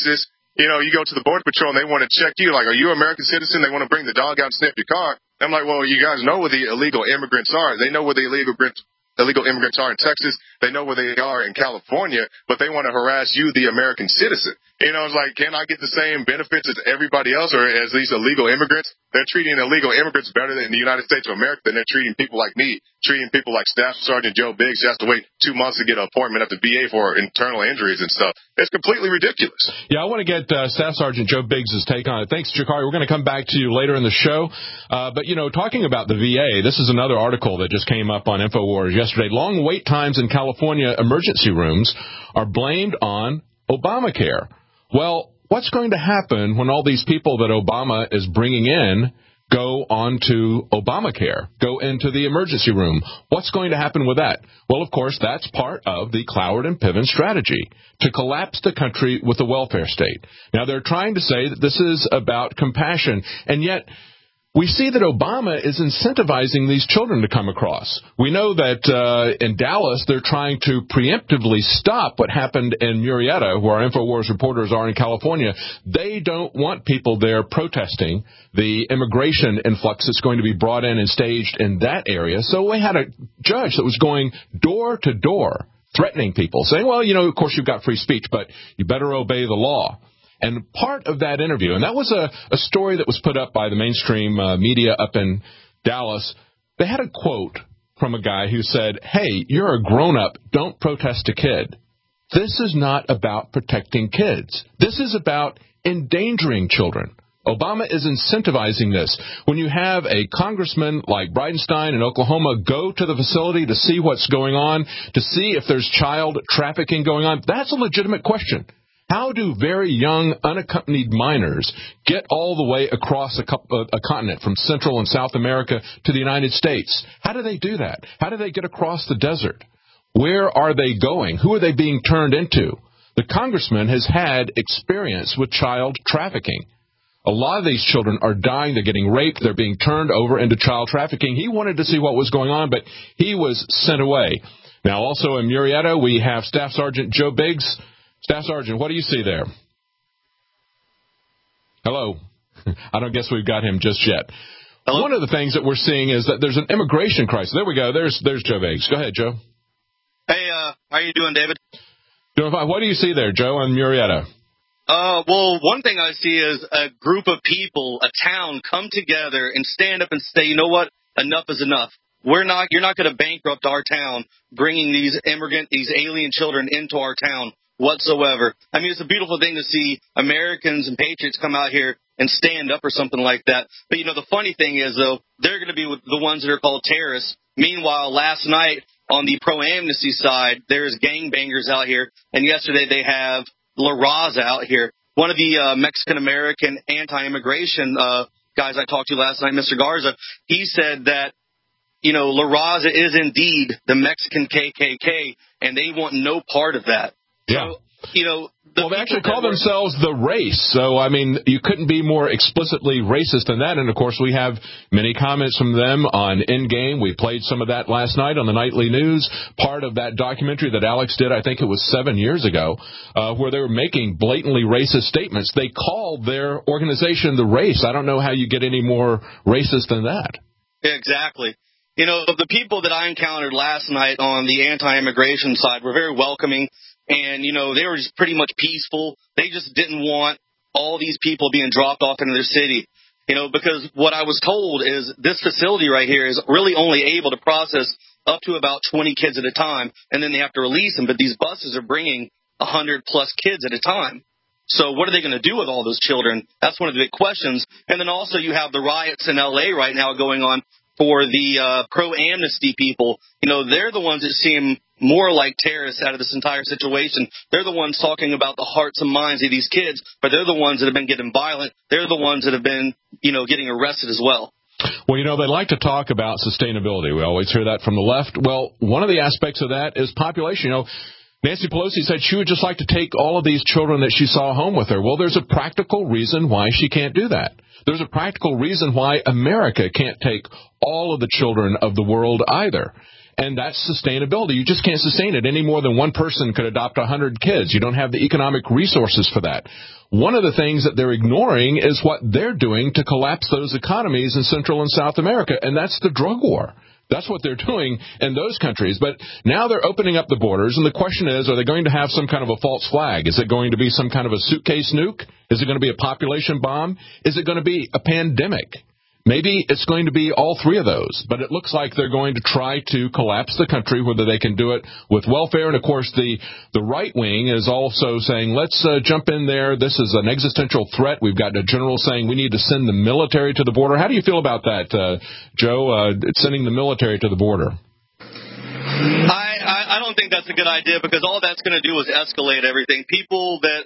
you know, you go to the Border Patrol and they want to check you, like, are you an American citizen? They want to bring the dog out and sniff your car. I'm like, well, you guys know where the illegal immigrants are. They know where the illegal immigrants are in Texas. They know where they are in California, but they want to harass you, the American citizen. You know, it's like, can I get the same benefits as everybody else or as these illegal immigrants? They're treating illegal immigrants better than the United States of America than they're treating people like me, treating people like Staff Sergeant Joe Biggs who has to wait 2 months to get an appointment at the VA for internal injuries and stuff. It's completely ridiculous. Yeah, I want to get Staff Sergeant Joe Biggs' take on it. Thanks, Jakari. We're going to come back to you later in the show. But, you know, talking about the VA, this is another article that just came up on InfoWars yesterday. Long wait times in California emergency rooms are blamed on Obamacare. Well, what's going to happen when all these people that Obama is bringing in go on to Obamacare, go into the emergency room? What's going to happen with that? Well, of course, that's part of the Cloward and Piven strategy, to collapse the country with the welfare state. Now, they're trying to say that this is about compassion, and yet we see that Obama is incentivizing these children to come across. We know that in Dallas, they're trying to preemptively stop what happened in Murrieta, where our InfoWars reporters are in California. They don't want people there protesting the immigration influx that's going to be brought in and staged in that area. So we had a judge that was going door to door, threatening people, saying, well, you know, of course you've got free speech, but you better obey the law. And part of that interview, and that was a story that was put up by the mainstream media up in Dallas, they had a quote from a guy who said, hey, you're a grown-up, don't protest a kid. This is not about protecting kids. This is about endangering children. Obama is incentivizing this. When you have a congressman like Bridenstine in Oklahoma go to the facility to see what's going on, to see if there's child trafficking going on, that's a legitimate question. How do very young, unaccompanied minors get all the way across a continent from Central and South America to the United States? How do they do that? How do they get across the desert? Where are they going? Who are they being turned into? The congressman has had experience with child trafficking. A lot of these children are dying. They're getting raped. They're being turned over into child trafficking. He wanted to see what was going on, but he was sent away. Now, also in Murrieta, we have Staff Sergeant Joe Biggs. Staff Sergeant, what do you see there? Hello. I don't guess we've got him just yet. Hello? One of the things that we're seeing is that there's an immigration crisis. There we go. There's Joe Biggs. Go ahead, Joe. Hey, how are you doing, David? Doing fine. What do you see there, Joe, on Murrieta? Well, one thing I see is a group of people, a town, come together and stand up and say, you know what, enough is enough. You're not going to bankrupt our town bringing these alien children into our town whatsoever. I mean, it's a beautiful thing to see Americans and patriots come out here and stand up for something like that. But, you know, the funny thing is, though, they're going to be the ones that are called terrorists. Meanwhile, last night on the pro-amnesty side, there's gangbangers out here, and yesterday they have La Raza out here. One of the Mexican-American anti-immigration guys I talked to last night, Mr. Garza, he said that, you know, La Raza is indeed the Mexican KKK, and they want no part of that. Yeah. So, you know, well, they actually call themselves the race. So, I mean, you couldn't be more explicitly racist than that. And, of course, we have many comments from them on Endgame. We played some of that last night on the Nightly News, part of that documentary that Alex did, I think it was 7 years ago, where they were making blatantly racist statements. They called their organization the race. I don't know how you get any more racist than that. Exactly. You know, the people that I encountered last night on the anti-immigration side were very welcoming. And, you know, they were just pretty much peaceful. They just didn't want all these people being dropped off into their city, you know, because what I was told is this facility right here is really only able to process up to about 20 kids at a time, and then they have to release them. But these buses are bringing 100-plus kids at a time. So what are they going to do with all those children? That's one of the big questions. And then also you have the riots in L.A. right now going on for the pro-amnesty people. You know, they're the ones that seem more like terrorists out of this entire situation. They're the ones talking about the hearts and minds of these kids, but they're the ones that have been getting violent. They're the ones that have been, you know, getting arrested as well. Well, you know, they like to talk about sustainability. We always hear that from the left. Well, one of the aspects of that is population. You know, Nancy Pelosi said she would just like to take all of these children that she saw home with her. Well, there's a practical reason why she can't do that. There's a practical reason why America can't take all of the children of the world either. And that's sustainability. You just can't sustain it any more than one person could adopt 100 kids. You don't have the economic resources for that. One of the things that they're ignoring is what they're doing to collapse those economies in Central and South America, and that's the drug war. That's what they're doing in those countries. But now they're opening up the borders, and the question is, are they going to have some kind of a false flag? Is it going to be some kind of a suitcase nuke? Is it going to be a population bomb? Is it going to be a pandemic? Maybe it's going to be all three of those, but it looks like they're going to try to collapse the country, whether they can do it with welfare. And, of course, the right wing is also saying, let's jump in there. This is an existential threat. We've got a general saying we need to send the military to the border. How do you feel about that, Joe, sending the military to the border? I don't think that's a good idea, because all that's going to do is escalate everything. People that,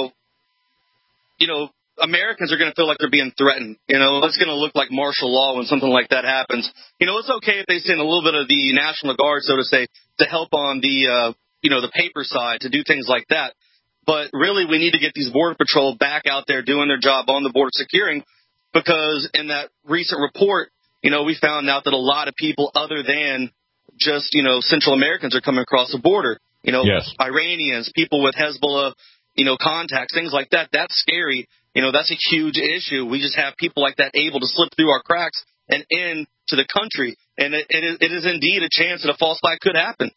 Americans are going to feel like they're being threatened. It's going to look like martial law when something like that happens. It's okay if they send a little bit of the National Guard, so to say, to help on the, the paper side, to do things like that. But really, we need to get these Border Patrol back out there doing their job on the border securing, because in that recent report, we found out that a lot of people other than just, Central Americans are coming across the border. Yes. Iranians, people with Hezbollah, contacts, things like that. That's scary. That's a huge issue. We just have people like that able to slip through our cracks and into the country. And it is indeed a chance that a false flag could happen.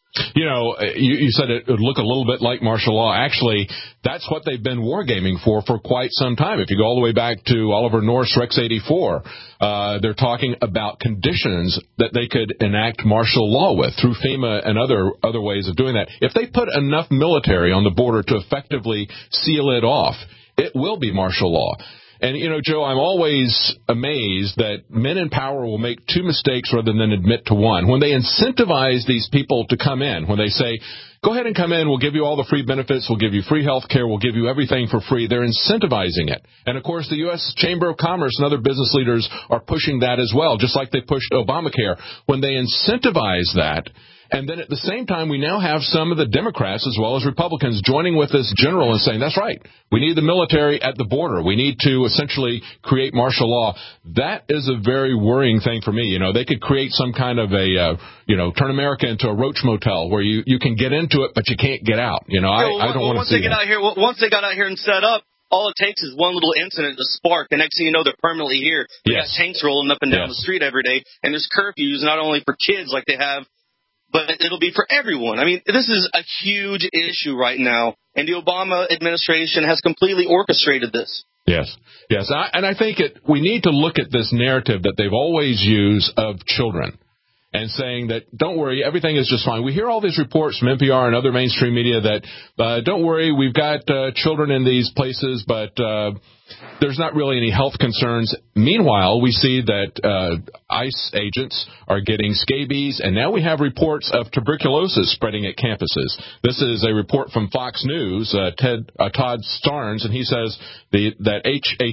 You said it would look a little bit like martial law. Actually, that's what they've been wargaming for quite some time. If you go all the way back to Oliver North's Rex 84, they're talking about conditions that they could enact martial law with through FEMA and other ways of doing that. If they put enough military on the border to effectively seal it off, it will be martial law. And, Joe, I'm always amazed that men in power will make two mistakes rather than admit to one. When they incentivize these people to come in, when they say, go ahead and come in, we'll give you all the free benefits, we'll give you free health care, we'll give you everything for free, they're incentivizing it. And, of course, the U.S. Chamber of Commerce and other business leaders are pushing that as well, just like they pushed Obamacare. When they incentivize that, and then at the same time, we now have some of the Democrats as well as Republicans joining with this general and saying, that's right, we need the military at the border. We need to essentially create martial law. That is a very worrying thing for me. They could create some kind of a, turn America into a roach motel where you can get into it, but you can't get out. I don't want to see that. Once they got out here and set up, all it takes is one little incident to spark. The next thing you know, they're permanently here. They got tanks rolling up and down the street every day, and there's curfews not only for kids like they have, but it'll be for everyone. I mean, this is a huge issue right now, and the Obama administration has completely orchestrated this. Yes. And I think we need to look at this narrative that they've always used of children and saying that, don't worry, everything is just fine. We hear all these reports from NPR and other mainstream media that, don't worry, we've got children in these places, but there's not really any health concerns. Meanwhile, we see that ICE agents are getting scabies, and now we have reports of tuberculosis spreading at campuses. This is a report from Fox News, Todd Starnes, and he says that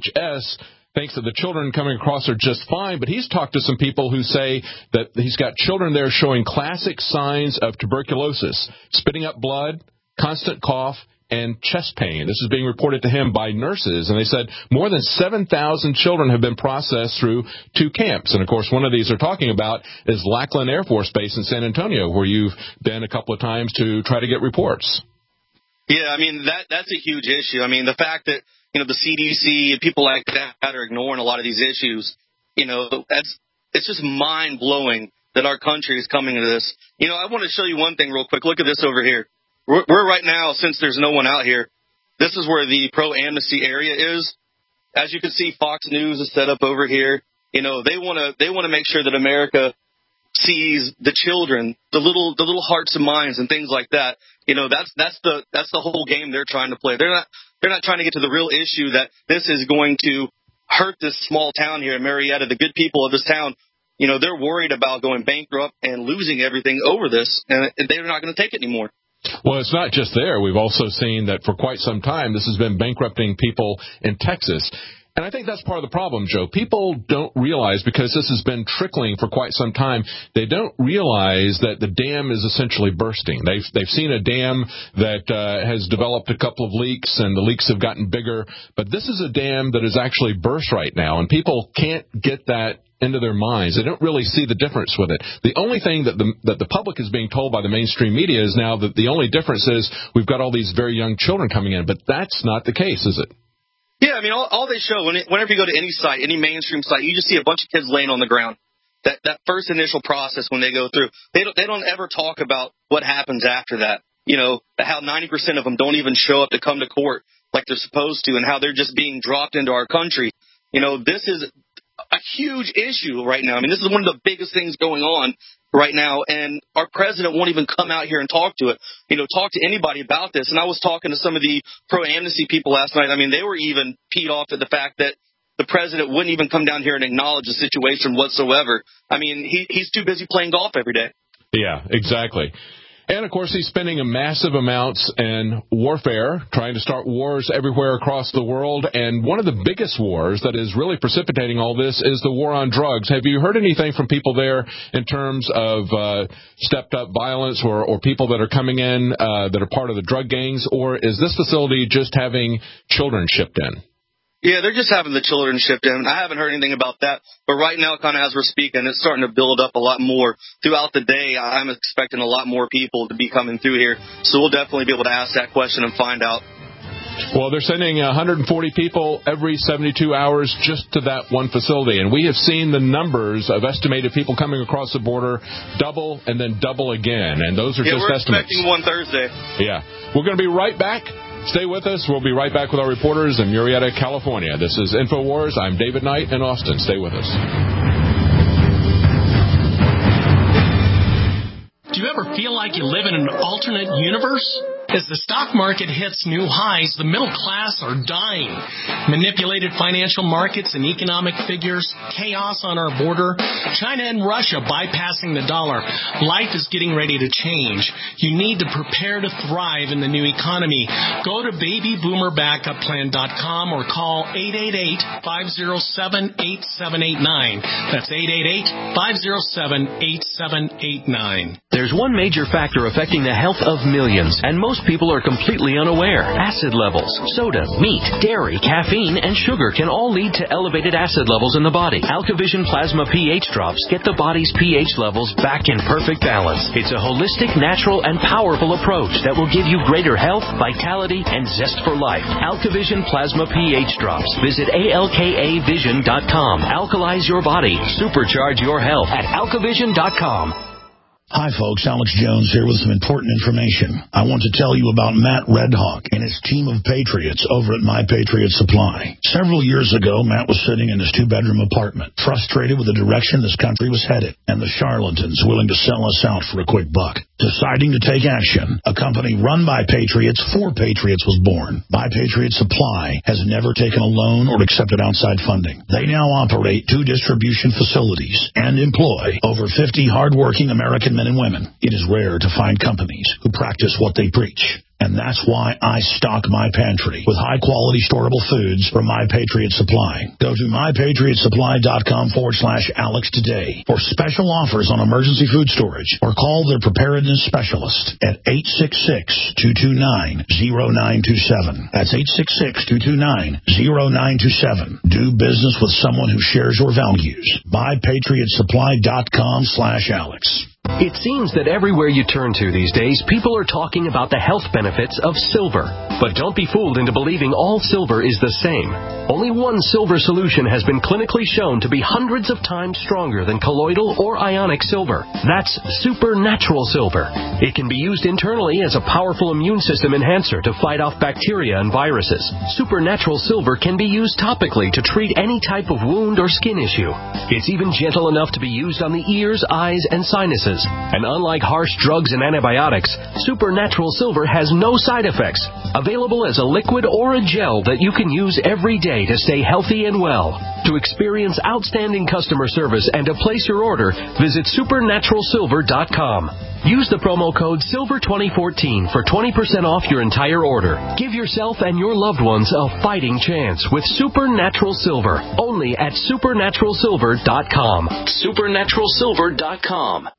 HHS thinks that the children coming across are just fine, but he's talked to some people who say that he's got children there showing classic signs of tuberculosis, spitting up blood, constant cough, and chest pain. This is being reported to him by nurses, and they said more than 7,000 children have been processed through 2 camps. And, of course, one of these they're talking about is Lackland Air Force Base in San Antonio, where you've been a couple of times to try to get reports. Yeah, I mean, that's a huge issue. I mean, the fact that, the CDC and people like that are ignoring a lot of these issues, it's just mind-blowing that our country is coming to this. I want to show you one thing real quick. Look at this over here. We're right now, since there's no one out here, this is where the pro-amnesty area is. As you can see, Fox News is set up over here. They want to make sure that America sees the children, the little hearts and minds and things like that. That's the whole game they're trying to play. They're not trying to get to the real issue that this is going to hurt this small town here in Marietta. The good people of this town, they're worried about going bankrupt and losing everything over this, and they're not going to take it anymore. Well, it's not just there. We've also seen that for quite some time this has been bankrupting people in Texas. And I think that's part of the problem, Joe. People don't realize, because this has been trickling for quite some time, they don't realize that the dam is essentially bursting. They've seen a dam that has developed a couple of leaks, and the leaks have gotten bigger. But this is a dam that is actually burst right now, and people can't get that into their minds. They don't really see the difference with it. The only thing that the public is being told by the mainstream media is now that the only difference is we've got all these very young children coming in. But that's not the case, is it? Yeah, I mean, all they show, whenever you go to any site, any mainstream site, you just see a bunch of kids laying on the ground. That first initial process when they go through, they don't ever talk about what happens after that. You know, how 90% of them don't even show up to come to court like they're supposed to, and how they're just being dropped into our country. You know, this is a huge issue right now. I mean, this is one of the biggest things going on right now, and our president won't even come out here and talk to it, talk to anybody about this. And I was talking to some of the pro-amnesty people last night. I mean, they were even peed off at the fact that the president wouldn't even come down here and acknowledge the situation whatsoever. I mean, he's too busy playing golf every day. Yeah, exactly. And, of course, he's spending a massive amounts in warfare, trying to start wars everywhere across the world. And one of the biggest wars that is really precipitating all this is the war on drugs. Have you heard anything from people there in terms of stepped-up violence or people that are coming in that are part of the drug gangs? Or is this facility just having children shipped in? Yeah, they're just having the children shipped in. I haven't heard anything about that. But right now, kind of as we're speaking, it's starting to build up a lot more. Throughout the day, I'm expecting a lot more people to be coming through here. So we'll definitely be able to ask that question and find out. Well, they're sending 140 people every 72 hours just to that one facility. And we have seen the numbers of estimated people coming across the border double and then double again. And those are just estimates. We're expecting one Thursday. Yeah. We're going to be right back. Stay with us. We'll be right back with our reporters in Murrieta, California. This is InfoWars. I'm David Knight in Austin. Stay with us. Do you ever feel like you live in an alternate universe? As the stock market hits new highs, the middle class are dying. Manipulated financial markets and economic figures, chaos on our border, China and Russia bypassing the dollar. Life is getting ready to change. You need to prepare to thrive in the new economy. Go to babyboomerbackupPlan.com or call 888-507-8789. That's 888-507-8789. There's one major factor affecting the health of millions, and most people are completely unaware. Acid levels. Soda, meat, dairy, caffeine, and sugar can all lead to elevated acid levels in the body. AlkaVision Plasma pH drops get the body's pH levels back in perfect balance. It's a holistic, natural, and powerful approach that will give you greater health, vitality, and zest for life. AlkaVision Plasma pH drops. Visit alkavision.com. Alkalize your body. Supercharge your health at alkavision.com. Hi, folks. Alex Jones here with some important information. I want to tell you about Matt Redhawk and his team of patriots over at My Patriot Supply. Several years ago, Matt was sitting in his two-bedroom apartment, frustrated with the direction this country was headed and the charlatans willing to sell us out for a quick buck. Deciding to take action, a company run by patriots for patriots was born. My Patriot Supply has never taken a loan or accepted outside funding. They now operate 2 distribution facilities and employ over 50 hardworking American men and women. It is rare to find companies who practice what they preach. And that's why I stock my pantry with high-quality storable foods from My Patriot Supply. Go to mypatriotsupply.com/Alex today for special offers on emergency food storage, or call their preparedness specialist at 866-229-0927. That's 866-229-0927. Do business with someone who shares your values. mypatriotsupply.com/Alex. It seems that everywhere you turn to these days, people are talking about the health benefits of silver. But don't be fooled into believing all silver is the same. Only one silver solution has been clinically shown to be hundreds of times stronger than colloidal or ionic silver. That's supernatural silver. It can be used internally as a powerful immune system enhancer to fight off bacteria and viruses. Supernatural silver can be used topically to treat any type of wound or skin issue. It's even gentle enough to be used on the ears, eyes, and sinuses. diseases. And unlike harsh drugs and antibiotics, Supernatural Silver has no side effects. Available as a liquid or a gel that you can use every day to stay healthy and well. To experience outstanding customer service and to place your order, visit supernaturalsilver.com. Use the promo code SILVER2014 for 20% off your entire order. Give yourself and your loved ones a fighting chance with Supernatural Silver. Only at supernaturalsilver.com. Supernaturalsilver.com.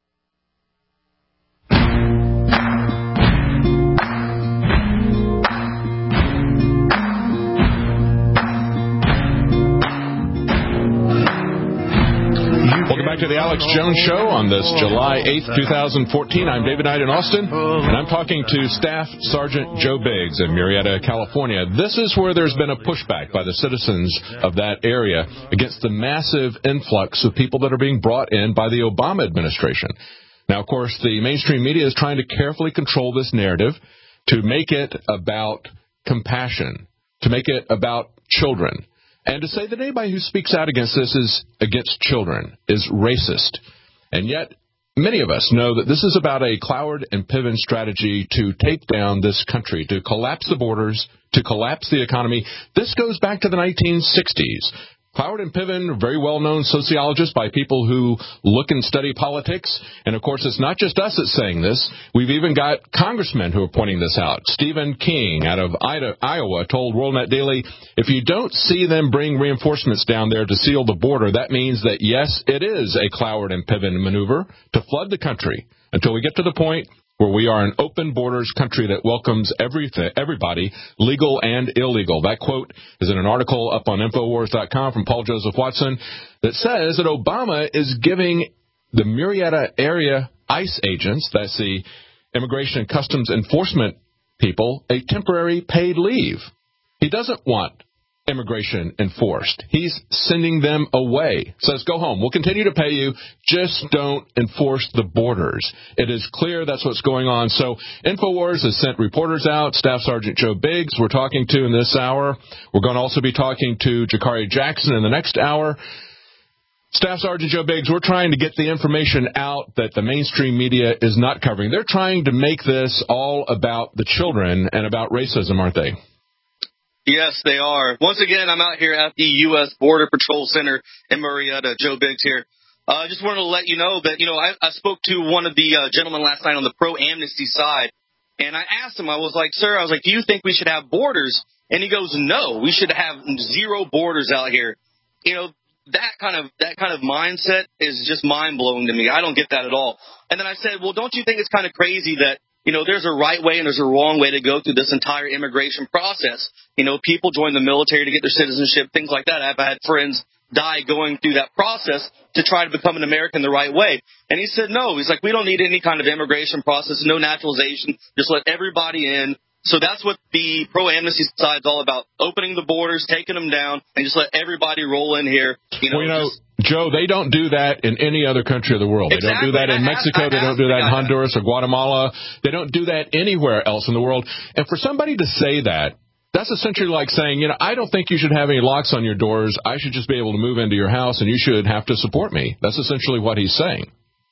Welcome back to the Alex Jones Show on this July 8th, 2014. I'm David Knight in Austin, and I'm talking to Staff Sergeant Joe Biggs in Murrieta, California. This is where there's been a pushback by the citizens of that area against the massive influx of people that are being brought in by the Obama administration. Now, of course, the mainstream media is trying to carefully control this narrative to make it about compassion, to make it about children. And to say that anybody who speaks out against this is against children is racist. And yet, many of us know that this is about a Cloward and Piven strategy to take down this country, to collapse the borders, to collapse the economy. This goes back to the 1960s. Cloward and Piven, very well-known sociologists by people who look and study politics. And, of course, it's not just us that's saying this. We've even got congressmen who are pointing this out. Stephen King out of Iowa told WorldNet Daily, if you don't see them bring reinforcements down there to seal the border, that means that, yes, it is a Cloward and Piven maneuver to flood the country until we get to the point where we are an open borders country that welcomes everybody, legal and illegal. That quote is in an article up on Infowars.com from Paul Joseph Watson that says that Obama is giving the Murrieta area ICE agents, that's the Immigration and Customs Enforcement people, a temporary paid leave. He doesn't want immigration enforced. He's sending them away. Says, go home. We'll continue to pay you. Just don't enforce the borders. It is clear that's what's going on. So InfoWars has sent reporters out. Staff Sergeant Joe Biggs we're talking to in this hour. We're going to also be talking to Jakari Jackson in the next hour. Staff Sergeant Joe Biggs, we're trying to get the information out that the mainstream media is not covering. They're trying to make this all about the children and about racism, aren't they? Yes, they are. Once again, I'm out here at the U.S. Border Patrol Center in Murrieta. Joe Biggs here. I just wanted to let you know that, I spoke to one of the gentlemen last night on the pro-amnesty side, and I asked him, I was like, sir, do you think we should have borders? And he goes, no, we should have zero borders out here. That kind of mindset is just mind-blowing to me. I don't get that at all. And then I said, well, don't you think it's kind of crazy that there's a right way and there's a wrong way to go through this entire immigration process. People join the military to get their citizenship, things like that. I've had friends die going through that process to try to become an American the right way. And he said, no, he's like, we don't need any kind of immigration process, no naturalization. Just let everybody in. So that's what the pro-amnesty side is all about, opening the borders, taking them down, and just let everybody roll in here. Joe, they don't do that in any other country of the world. Exactly. They don't do that in Mexico. They don't do that in Honduras or Guatemala. They don't do that anywhere else in the world. And for somebody to say that, that's essentially like saying, I don't think you should have any locks on your doors. I should just be able to move into your house, and you should have to support me. That's essentially what he's saying.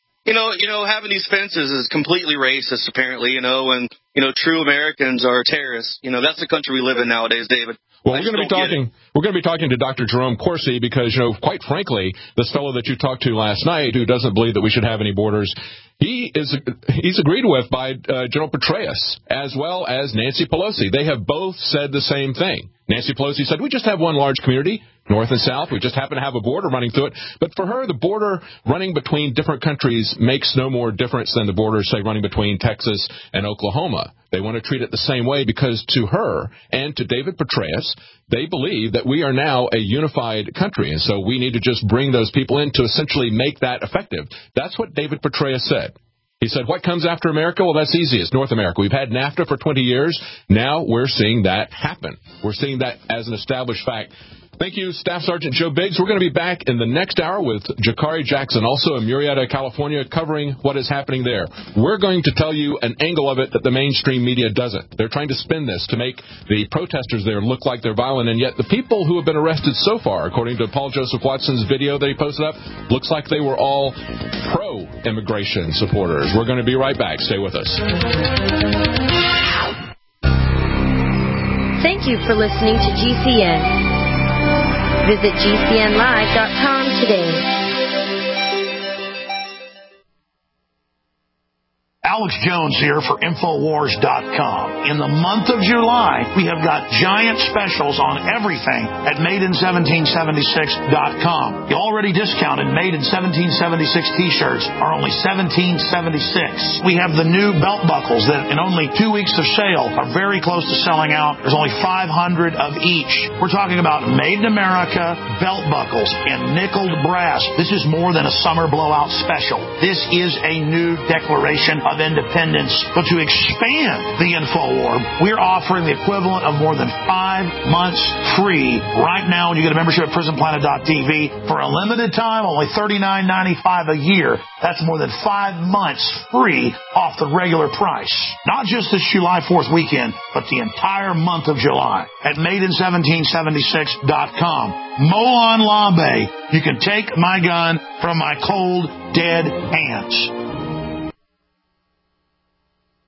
Having these fences is completely racist, apparently, and, true Americans are terrorists. That's the country we live in nowadays, David. Well, we're going to be talking to Dr. Jerome Corsi because, quite frankly, this fellow that you talked to last night who doesn't believe that we should have any borders, he's agreed with by General Petraeus as well as Nancy Pelosi. They have both said the same thing. Nancy Pelosi said, we just have one large community, north and south. We just happen to have a border running through it. But for her, the border running between different countries makes no more difference than the border, say, running between Texas and Oklahoma. They want to treat it the same way because to her and to David Petraeus, they believe that we are now a unified country. And so we need to just bring those people in to essentially make that effective. That's what David Petraeus said. He said, what comes after America? Well, that's easy. It's North America. We've had NAFTA for 20 years. Now we're seeing that happen. We're seeing that as an established fact. Thank you, Staff Sergeant Joe Biggs. We're going to be back in the next hour with Jakari Jackson, also in Murrieta, California, covering what is happening there. We're going to tell you an angle of it that the mainstream media doesn't. They're trying to spin this to make the protesters there look like they're violent, and yet the people who have been arrested so far, according to Paul Joseph Watson's video that he posted up, looks like they were all pro-immigration supporters. We're going to be right back. Stay with us. Thank you for listening to GCN. Visit GCNlive.com today. Alex Jones here for Infowars.com. In the month of July, we have got giant specials on everything at MadeIn1776.com. The already discounted Made in 1776 t-shirts are only $17.76. We have the new belt buckles that in only 2 weeks of sale are very close to selling out. There's only 500 of each. We're talking about Made in America belt buckles in nickeled brass. This is more than a summer blowout special. This is a new declaration of independence. But to expand the InfoWar, we're offering the equivalent of more than 5 months free right now when you get a membership at PrisonPlanet.tv for a limited time, only $39.95 a year. That's more than 5 months free off the regular price. Not just this July 4th weekend, but the entire month of July at MadeIn1776.com. Molon Labe, you can take my gun from my cold, dead hands.